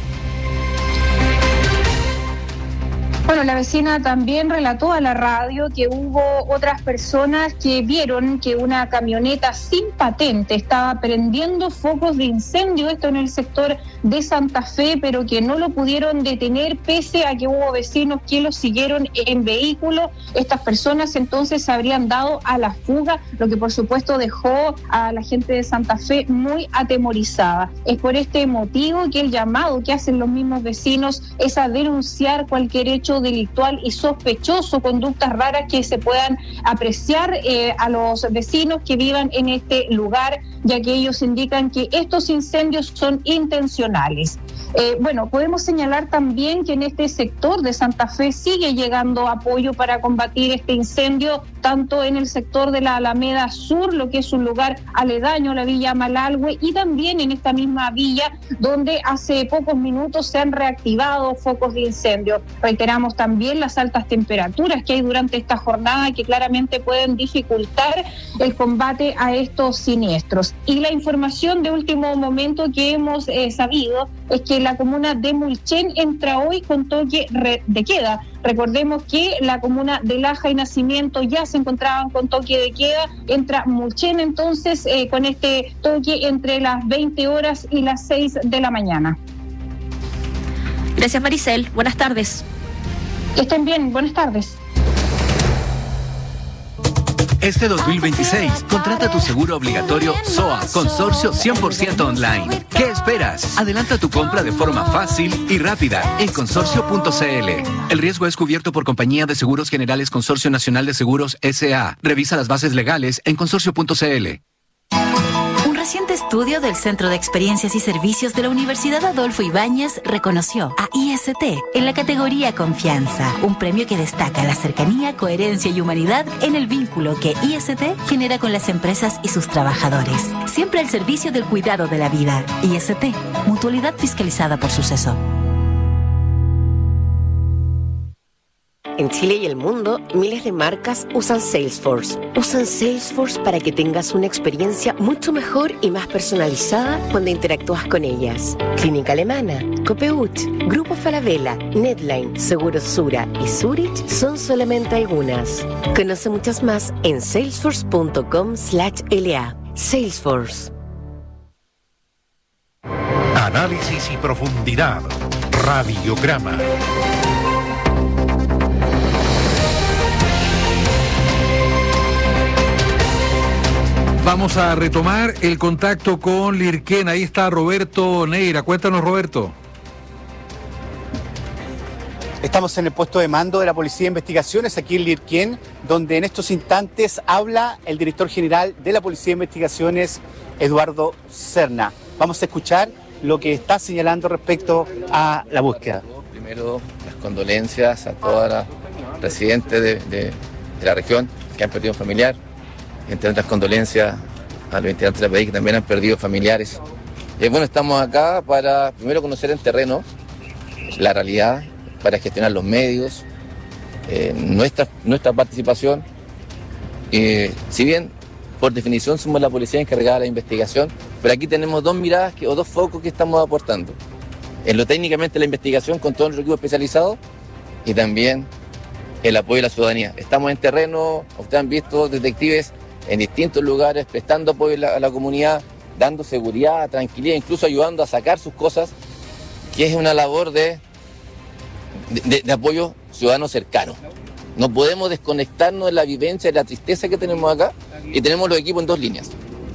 Bueno, la vecina también relató a la radio que hubo otras personas que vieron que una camioneta sin patente estaba prendiendo focos de incendio, esto en el sector de Santa Fe, pero que no lo pudieron detener pese a que hubo vecinos que lo siguieron en vehículo. Estas personas entonces se habrían dado a la fuga, lo que por supuesto dejó a la gente de Santa Fe muy atemorizada. Es por este motivo que el llamado que hacen los mismos vecinos es a denunciar cualquier hecho delictual y sospechoso, conductas raras que se puedan apreciar a los vecinos que vivan en este lugar, ya que ellos indican que estos incendios son intencionales. Bueno, podemos señalar también que en este sector de Santa Fe sigue llegando apoyo para combatir este incendio, tanto en el sector de la Alameda Sur, lo que es un lugar aledaño a la Villa Malalhue, y también en esta misma villa, donde hace pocos minutos se han reactivado focos de incendio. Reiteramos también las altas temperaturas que hay durante esta jornada, que claramente pueden dificultar el combate a estos siniestros. Y la información de último momento que hemos sabido es que la comuna de Mulchen entra hoy con toque de queda. Recordemos que la comuna de Laja y Nacimiento ya se encontraban con toque de queda. Entra Mulchen entonces con este toque entre las 20 horas y las 6 de la mañana. Gracias, Maricel. Buenas tardes. Que estén bien. Buenas tardes. Este 2026, contrata tu seguro obligatorio SOA Consorcio 100% online. ¿Qué esperas? Adelanta tu compra de forma fácil y rápida en consorcio.cl. El riesgo es cubierto por Compañía de Seguros Generales Consorcio Nacional de Seguros S.A. Revisa las bases legales en consorcio.cl. Un reciente estudio del Centro de Experiencias y Servicios de la Universidad Adolfo Ibáñez reconoció a IST en la categoría Confianza, un premio que destaca la cercanía, coherencia y humanidad en el vínculo que IST genera con las empresas y sus trabajadores. Siempre al servicio del cuidado de la vida. IST, mutualidad fiscalizada por Suceso. En Chile y el mundo, miles de marcas usan Salesforce. Usan Salesforce para que tengas una experiencia mucho mejor y más personalizada cuando interactúas con ellas. Clínica Alemana, Copeuch, Grupo Falabella, Netline, Seguros Sura y Zurich son solamente algunas. Conoce muchas más en salesforce.com/LA. Salesforce. Análisis y profundidad. Radiograma. Vamos a retomar el contacto con Lirquén. Ahí está Roberto Neira. Cuéntanos, Roberto. Estamos en el puesto de mando de la Policía de Investigaciones aquí en Lirquén, donde en estos instantes habla el director general de la Policía de Investigaciones, Eduardo Serna. Vamos a escuchar lo que está señalando respecto a la búsqueda. Primero, las condolencias a todas las residentes de la región que han perdido un familiar. Entre otras condolencias a los integrantes de la PDI que también han perdido familiares Bueno, estamos acá para primero conocer en terreno la realidad, para gestionar los medios, nuestra participación. Si bien por definición somos la policía encargada de la investigación, pero aquí tenemos dos miradas o dos focos que estamos aportando. En lo técnicamente la investigación con todo el equipo especializado y también el apoyo a la ciudadanía. Estamos en terreno, ustedes han visto detectives en distintos lugares prestando apoyo a la comunidad, dando seguridad, tranquilidad, incluso ayudando a sacar sus cosas, que es una labor de apoyo ciudadano cercano. No podemos desconectarnos de la vivencia y la tristeza que tenemos acá, y tenemos los equipos en dos líneas: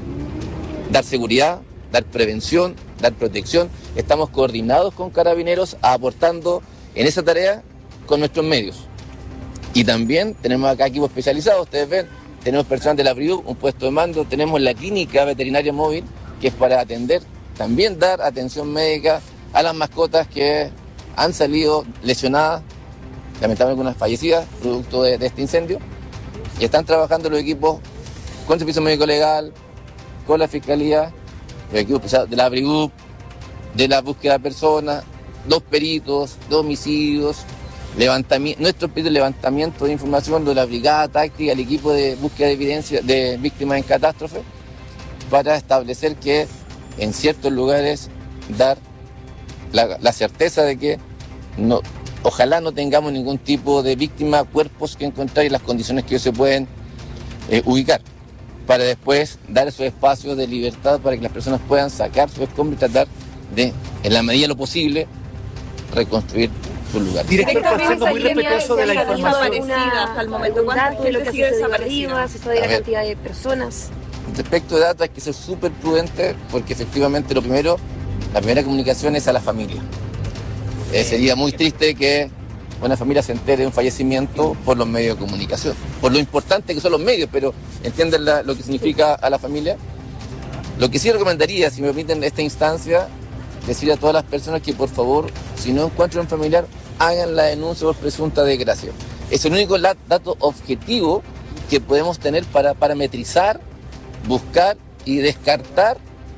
dar seguridad, dar prevención, dar protección. Estamos coordinados con Carabineros, aportando en esa tarea con nuestros medios. Y también tenemos acá equipos especializados, ustedes ven, tenemos personal de la PRIUP, un puesto de mando, tenemos la clínica veterinaria móvil, que es para atender, también dar atención médica a las mascotas que han salido lesionadas, lamentablemente algunas fallecidas, producto de este incendio, y están trabajando los equipos con el Servicio Médico Legal, con la Fiscalía, los equipos de la PRIUP, de la búsqueda de personas, 2 peritos, 2 homicidios, nuestro pedido de levantamiento de información de la brigada táctica, el equipo de búsqueda de evidencia de víctimas en catástrofe, para establecer que en ciertos lugares dar la certeza de que ojalá no tengamos ningún tipo de víctima, cuerpos que encontrar y las condiciones que ellos se pueden ubicar, para después dar esos espacios de libertad para que las personas puedan sacar sus escombros y tratar de, en la medida de lo posible, reconstruir su lugar. Director, siendo muy respetuoso de la información. Hasta el momento, ¿cuánto lo que sigue desaparecido? ¿Se sabe la cantidad de personas? Respecto de datos hay que ser súper prudente, porque efectivamente la primera comunicación es a la familia. Sería muy triste que una familia se entere de un fallecimiento por los medios de comunicación, por lo importante que son los medios, pero entienden lo que significa a la familia. Lo que sí recomendaría, si me permiten esta instancia, decirle a todas las personas que por favor, si no encuentran un familiar, hagan la denuncia por presunta desgracia. Es el único dato objetivo que podemos tener para parametrizar, buscar y descartar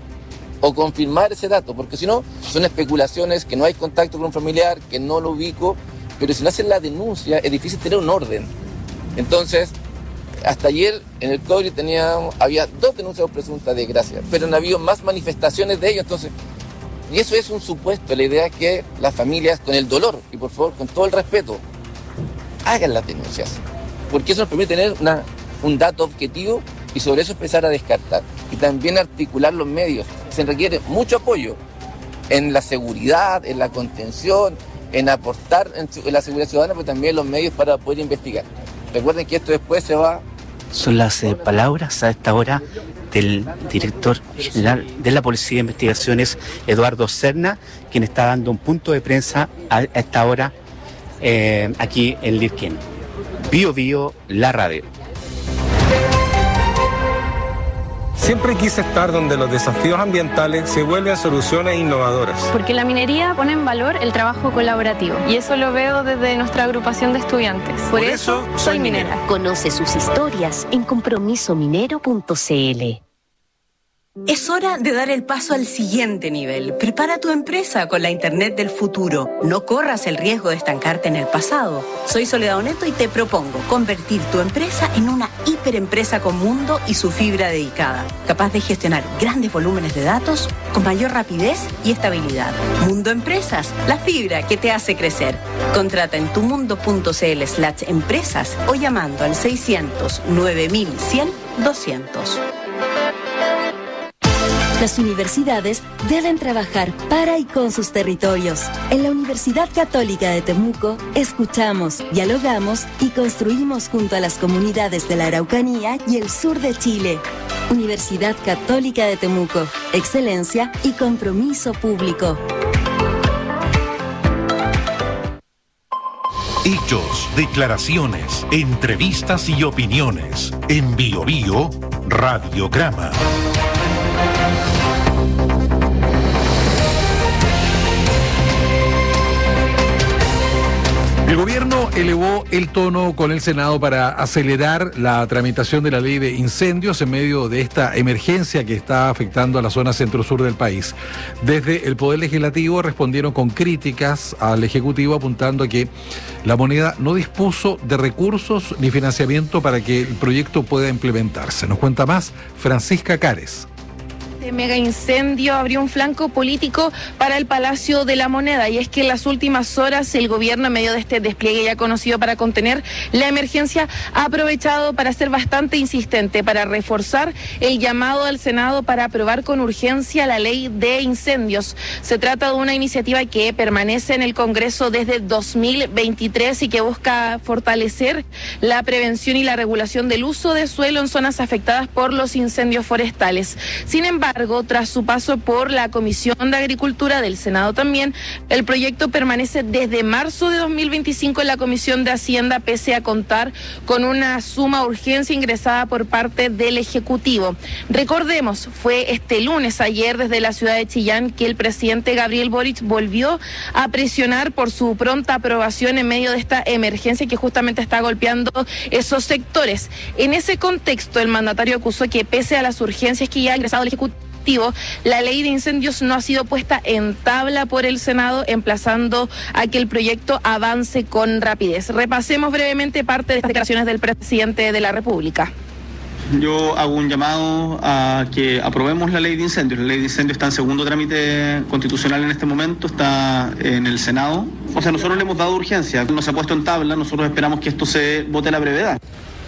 o confirmar ese dato, porque si no, son especulaciones, que no hay contacto con un familiar, que no lo ubico, pero si no hacen la denuncia es difícil tener un orden. Entonces, hasta ayer en el CODRI había 2 denuncias por presunta desgracia, pero no había más manifestaciones de ello, entonces, y eso es un supuesto. La idea es que las familias, con el dolor y por favor con todo el respeto, hagan las denuncias, porque eso nos permite tener un dato objetivo y sobre eso empezar a descartar y también articular los medios. Se requiere mucho apoyo en la seguridad, en la contención, en aportar en la seguridad ciudadana, pero también los medios para poder investigar. Recuerden que esto después se va... Son las palabras a esta hora del director general de la Policía de Investigaciones, Eduardo Serna, quien está dando un punto de prensa a esta hora aquí en Lirquén. Bio Bio, la radio. Siempre quise estar donde los desafíos ambientales se vuelven soluciones innovadoras. Porque la minería pone en valor el trabajo colaborativo y eso lo veo desde nuestra agrupación de estudiantes. Por eso soy minera. Conoce sus historias en compromisominero.cl. Es hora de dar el paso al siguiente nivel. Prepara tu empresa con la Internet del futuro. No corras el riesgo de estancarte en el pasado. Soy Soledad Oneto y te propongo convertir tu empresa en una hiperempresa con Mundo y su fibra dedicada, capaz de gestionar grandes volúmenes de datos con mayor rapidez y estabilidad. Mundo Empresas, la fibra que te hace crecer. Contrata en tumundo.cl/empresas o llamando al 600 9100 200. Las universidades deben trabajar para y con sus territorios. En la Universidad Católica de Temuco, escuchamos, dialogamos y construimos junto a las comunidades de la Araucanía y el sur de Chile. Universidad Católica de Temuco, excelencia y compromiso público. Hechos, declaraciones, entrevistas y opiniones. En Bio Bio, Radiograma. El gobierno elevó el tono con el Senado para acelerar la tramitación de la ley de incendios en medio de esta emergencia que está afectando a la zona centro-sur del país. Desde el Poder Legislativo respondieron con críticas al Ejecutivo apuntando a que la moneda no dispuso de recursos ni financiamiento para que el proyecto pueda implementarse. Nos cuenta más Francisca Cares. Este mega incendio abrió un flanco político para el Palacio de la Moneda, y es que en las últimas horas el gobierno, en medio de este despliegue ya conocido para contener la emergencia, ha aprovechado para ser bastante insistente, para reforzar el llamado al Senado para aprobar con urgencia la ley de incendios. Se trata de una iniciativa que permanece en el Congreso desde 2023 y que busca fortalecer la prevención y la regulación del uso de suelo en zonas afectadas por los incendios forestales. Sin embargo, tras su paso por la Comisión de Agricultura del Senado también, el proyecto permanece desde marzo de 2025 en la Comisión de Hacienda, pese a contar con una suma urgencia ingresada por parte del Ejecutivo. Recordemos, fue este lunes, ayer, desde la ciudad de Chillán, que el presidente Gabriel Boric volvió a presionar por su pronta aprobación en medio de esta emergencia que justamente está golpeando esos sectores. En ese contexto, el mandatario acusó que pese a las urgencias que ya ha ingresado el Ejecutivo, la ley de incendios no ha sido puesta en tabla por el Senado, emplazando a que el proyecto avance con rapidez. Repasemos brevemente parte de estas declaraciones del presidente de la República. Yo hago un llamado a que aprobemos la ley de incendios. La ley de incendios está en segundo trámite constitucional en este momento, está en el Senado. O sea, nosotros le hemos dado urgencia, no se ha puesto en tabla, nosotros esperamos que esto se vote a la brevedad.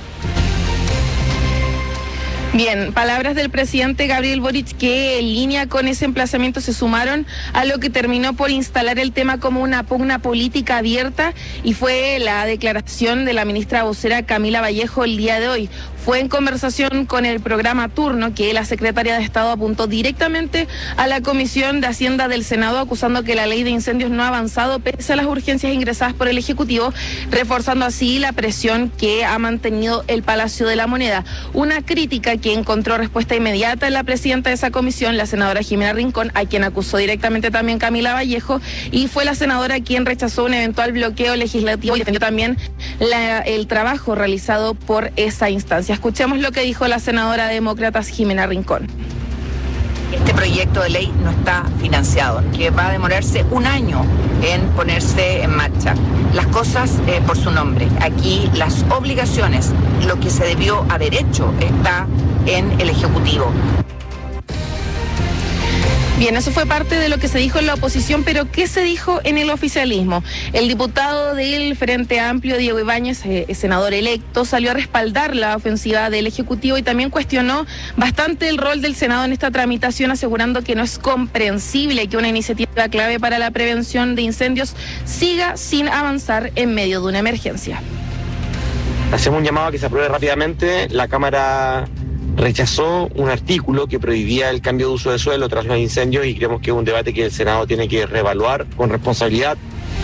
Bien, palabras del presidente Gabriel Boric que en línea con ese emplazamiento se sumaron a lo que terminó por instalar el tema como una pugna política abierta, y fue la declaración de la ministra vocera Camila Vallejo el día de hoy. Fue en conversación con el programa Turno que la secretaria de Estado apuntó directamente a la Comisión de Hacienda del Senado, acusando que la ley de incendios no ha avanzado pese a las urgencias ingresadas por el Ejecutivo, reforzando así la presión que ha mantenido el Palacio de la Moneda. Una crítica que encontró respuesta inmediata en la presidenta de esa comisión, la senadora Jimena Rincón, a quien acusó directamente también Camila Vallejo, y fue la senadora quien rechazó un eventual bloqueo legislativo y defendió también el trabajo realizado por esa instancia. Escuchemos lo que dijo la senadora demócrata Jimena Rincón. Este proyecto de ley no está financiado, que va a demorarse un año en ponerse en marcha. Las cosas por su nombre. Aquí las obligaciones, lo que se debió haber hecho, está en el Ejecutivo. Bien, eso fue parte de lo que se dijo en la oposición, pero ¿qué se dijo en el oficialismo? El diputado del Frente Amplio, Diego Ibáñez, senador electo, salió a respaldar la ofensiva del Ejecutivo y también cuestionó bastante el rol del Senado en esta tramitación, asegurando que no es comprensible que una iniciativa clave para la prevención de incendios siga sin avanzar en medio de una emergencia. Hacemos un llamado a que se apruebe rápidamente. La Cámara rechazó un artículo que prohibía el cambio de uso de suelo tras los incendios y creemos que es un debate que el Senado tiene que reevaluar con responsabilidad.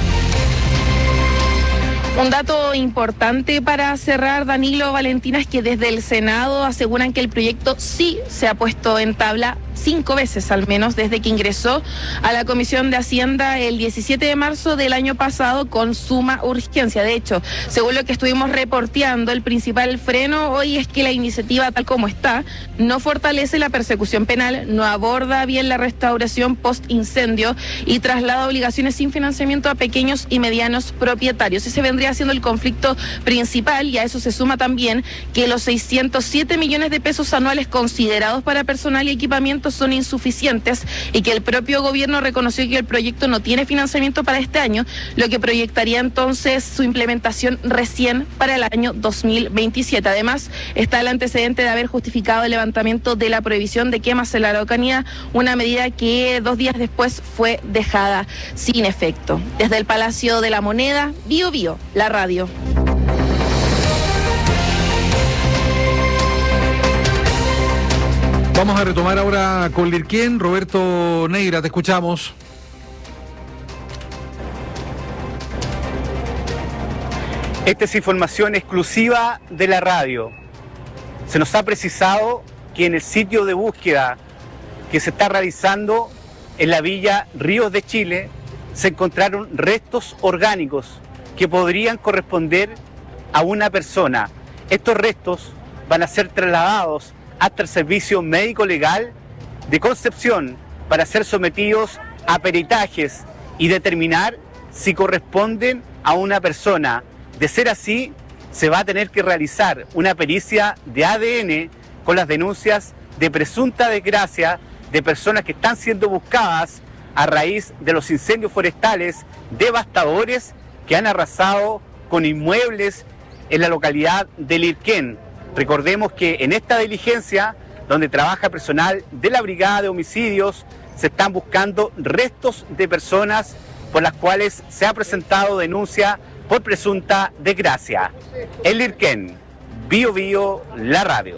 Un dato importante para cerrar, Danilo, Valentina, es que desde el Senado aseguran que el proyecto sí se ha puesto en tabla 5 veces al menos desde que ingresó a la Comisión de Hacienda el 17 de marzo del año pasado con suma urgencia. De hecho, según lo que estuvimos reporteando, el principal freno hoy es que la iniciativa tal como está no fortalece la persecución penal, no aborda bien la restauración post-incendio y traslada obligaciones sin financiamiento a pequeños y medianos propietarios. Ese vendría siendo el conflicto principal, y a eso se suma también que los 607 millones de pesos anuales considerados para personal y equipamiento son insuficientes y que el propio gobierno reconoció que el proyecto no tiene financiamiento para este año, lo que proyectaría entonces su implementación recién para el año 2027. Además, está el antecedente de haber justificado el levantamiento de la prohibición de quemas en la Araucanía, una medida que 2 días después fue dejada sin efecto. Desde el Palacio de la Moneda, Bio Bio, la radio. Vamos a retomar ahora con Lirquén. Roberto Neira, te escuchamos. Esta es información exclusiva de la radio. Se nos ha precisado que en el sitio de búsqueda que se está realizando en la villa Ríos de Chile se encontraron restos orgánicos que podrían corresponder a una persona. Estos restos van a ser trasladados hasta el servicio médico legal de Concepción para ser sometidos a peritajes y determinar si corresponden a una persona. De ser así, se va a tener que realizar una pericia de ADN con las denuncias de presunta desgracia de personas que están siendo buscadas a raíz de los incendios forestales devastadores que han arrasado con inmuebles en la localidad de Lirquén. Recordemos que en esta diligencia, donde trabaja personal de la Brigada de Homicidios, se están buscando restos de personas por las cuales se ha presentado denuncia por presunta desgracia. En Lirquén, Bio Bio, la radio.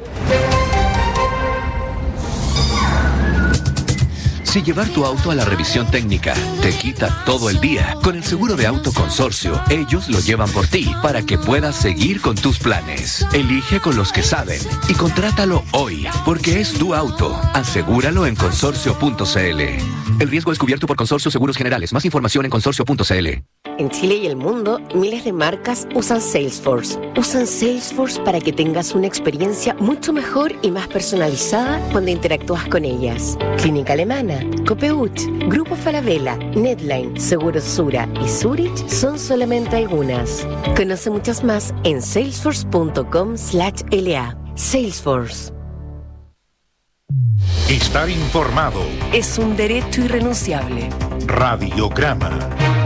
Si llevar tu auto a la revisión técnica te quita todo el día, con el seguro de auto Consorcio, ellos lo llevan por ti para que puedas seguir con tus planes. Elige con los que saben y contrátalo hoy, porque es tu auto. Asegúralo en consorcio.cl. El riesgo es cubierto por Consorcio Seguros Generales. Más información en consorcio.cl. En Chile y el mundo, miles de marcas usan Salesforce. Usan Salesforce para que tengas una experiencia mucho mejor y más personalizada cuando interactúas con ellas. Clínica Alemana, Copeuch, Grupo Falabella, Netline, Seguros Sura y Zurich son solamente algunas. Conoce muchas más en salesforce.com/LA. Salesforce. Estar informado Es un derecho irrenunciable. Radiograma.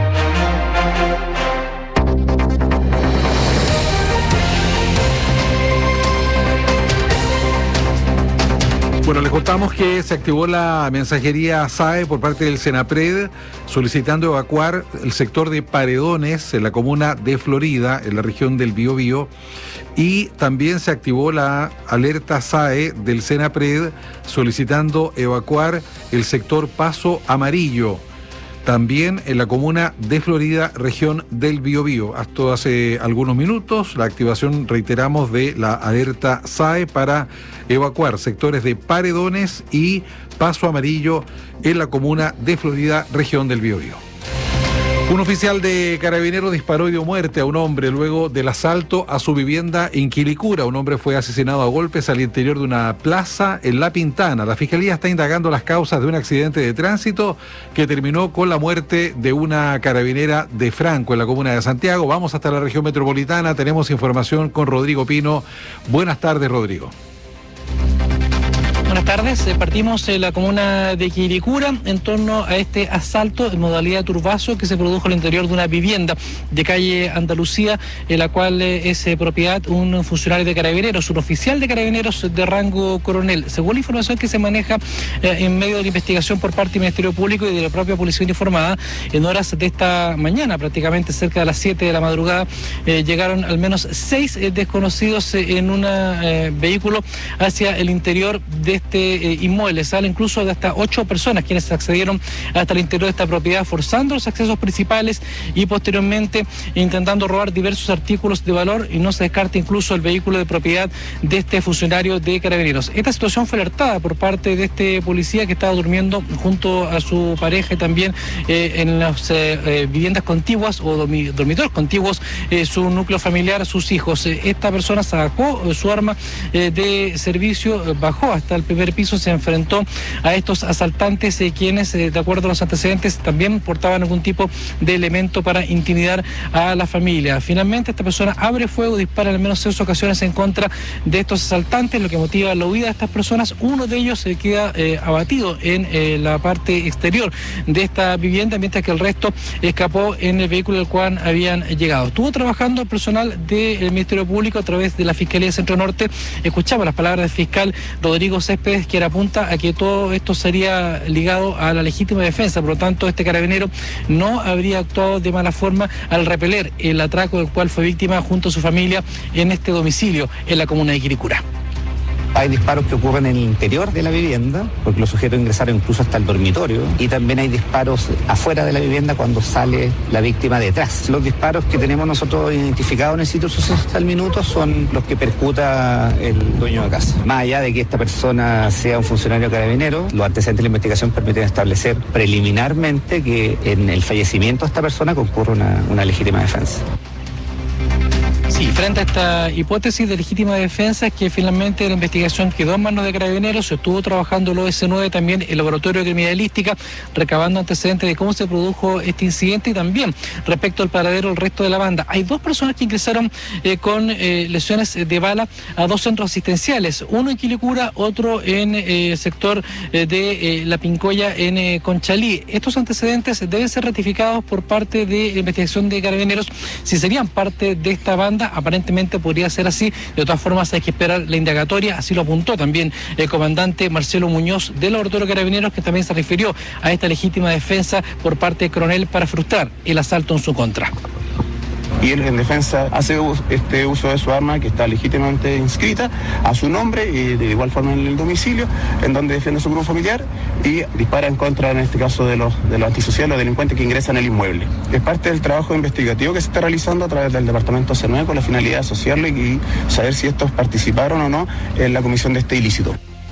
Bueno, les contamos que se activó la mensajería SAE por parte del Senapred solicitando evacuar el sector de Paredones en la comuna de Florida, en la región del Biobío, y también se activó la alerta SAE del Senapred solicitando evacuar el sector Paso Amarillo, también en la comuna de Florida, región del Biobío. Hasta hace algunos minutos, la activación, reiteramos, de la alerta SAE para evacuar sectores de Paredones y Paso Amarillo en la comuna de Florida, región del Biobío. Un oficial de Carabineros disparó y dio muerte a un hombre luego del asalto a su vivienda en Quilicura. Un hombre fue asesinado a golpes al interior de una plaza en La Pintana. La Fiscalía está indagando las causas de un accidente de tránsito que terminó con la muerte de una carabinera de Franco en la comuna de Santiago. Vamos hasta la región metropolitana. Tenemos información con Rodrigo Pino. Buenas tardes, Rodrigo. Buenas tardes, partimos en la comuna de Quilicura en torno a este asalto en modalidad turbazo que se produjo al interior de una vivienda de calle Andalucía, en la cual es propiedad un funcionario de Carabineros, un oficial de Carabineros de rango coronel. Según la información que se maneja en medio de la investigación por parte del Ministerio Público y de la propia Policía Uniformada, en horas de esta mañana, prácticamente cerca de las 7 de la madrugada, llegaron al menos 6 desconocidos en un vehículo hacia el interior de este inmueble. Salen incluso de hasta 8 personas quienes accedieron hasta el interior de esta propiedad, forzando los accesos principales y posteriormente intentando robar diversos artículos de valor, y no se descarta incluso el vehículo de propiedad de este funcionario de Carabineros. Esta situación fue alertada por parte de este policía que estaba durmiendo junto a su pareja y también en las viviendas contiguas o dormitorios contiguos, su núcleo familiar, sus hijos. Esta persona sacó su arma de servicio, bajó hasta el primer piso, se enfrentó a estos asaltantes quienes, de acuerdo a los antecedentes, también portaban algún tipo de elemento para intimidar a la familia. Finalmente, esta persona abre fuego, dispara en al menos 6 ocasiones en contra de estos asaltantes, lo que motiva la huida de estas personas. Uno de ellos se queda abatido en la parte exterior de esta vivienda, mientras que el resto escapó en el vehículo al cual habían llegado. Estuvo trabajando el personal del Ministerio Público a través de la Fiscalía de Centro Norte. Escuchamos las palabras del fiscal Rodrigo Céspedes, que apunta a que todo esto sería ligado a la legítima defensa. Por lo tanto, este carabinero no habría actuado de mala forma al repeler el atraco del cual fue víctima junto a su familia en este domicilio en la comuna de Quilicura. Hay disparos que ocurren en el interior de la vivienda, porque los sujetos ingresaron incluso hasta el dormitorio, y también hay disparos afuera de la vivienda cuando sale la víctima detrás. Los disparos que tenemos nosotros identificados en el sitio suceso hasta el minuto son los que percuta el dueño de casa. Más allá de que esta persona sea un funcionario carabinero, los antecedentes de la investigación permiten establecer preliminarmente que en el fallecimiento de esta persona concurre una legítima defensa. Sí, frente a esta hipótesis de legítima defensa es que finalmente la investigación quedó en manos de Carabineros, se estuvo trabajando el OS9, también el Laboratorio de Criminalística, recabando antecedentes de cómo se produjo este incidente y también respecto al paradero del resto de la banda. Hay 2 personas que ingresaron con lesiones de bala a 2 centros asistenciales, uno en Quilicura, otro en el sector de La Pincoya en Conchalí. Estos antecedentes deben ser ratificados por parte de la investigación de Carabineros si serían parte de esta banda. Aparentemente podría ser así, de todas formas hay que esperar la indagatoria, así lo apuntó también el comandante Marcelo Muñoz del Laboratorio de Carabineros, que también se refirió a esta legítima defensa por parte de Coronel para frustrar el asalto en su contra. Y él en defensa hace uso de su arma que está legítimamente inscrita a su nombre y de igual forma en el domicilio, en donde defiende su grupo familiar y dispara en contra, en este caso, de los antisociales o delincuentes que ingresan al inmueble. Es parte del trabajo investigativo que se está realizando a través del Departamento C9 con la finalidad de asociarle y saber si estos participaron o no en la comisión de este ilícito.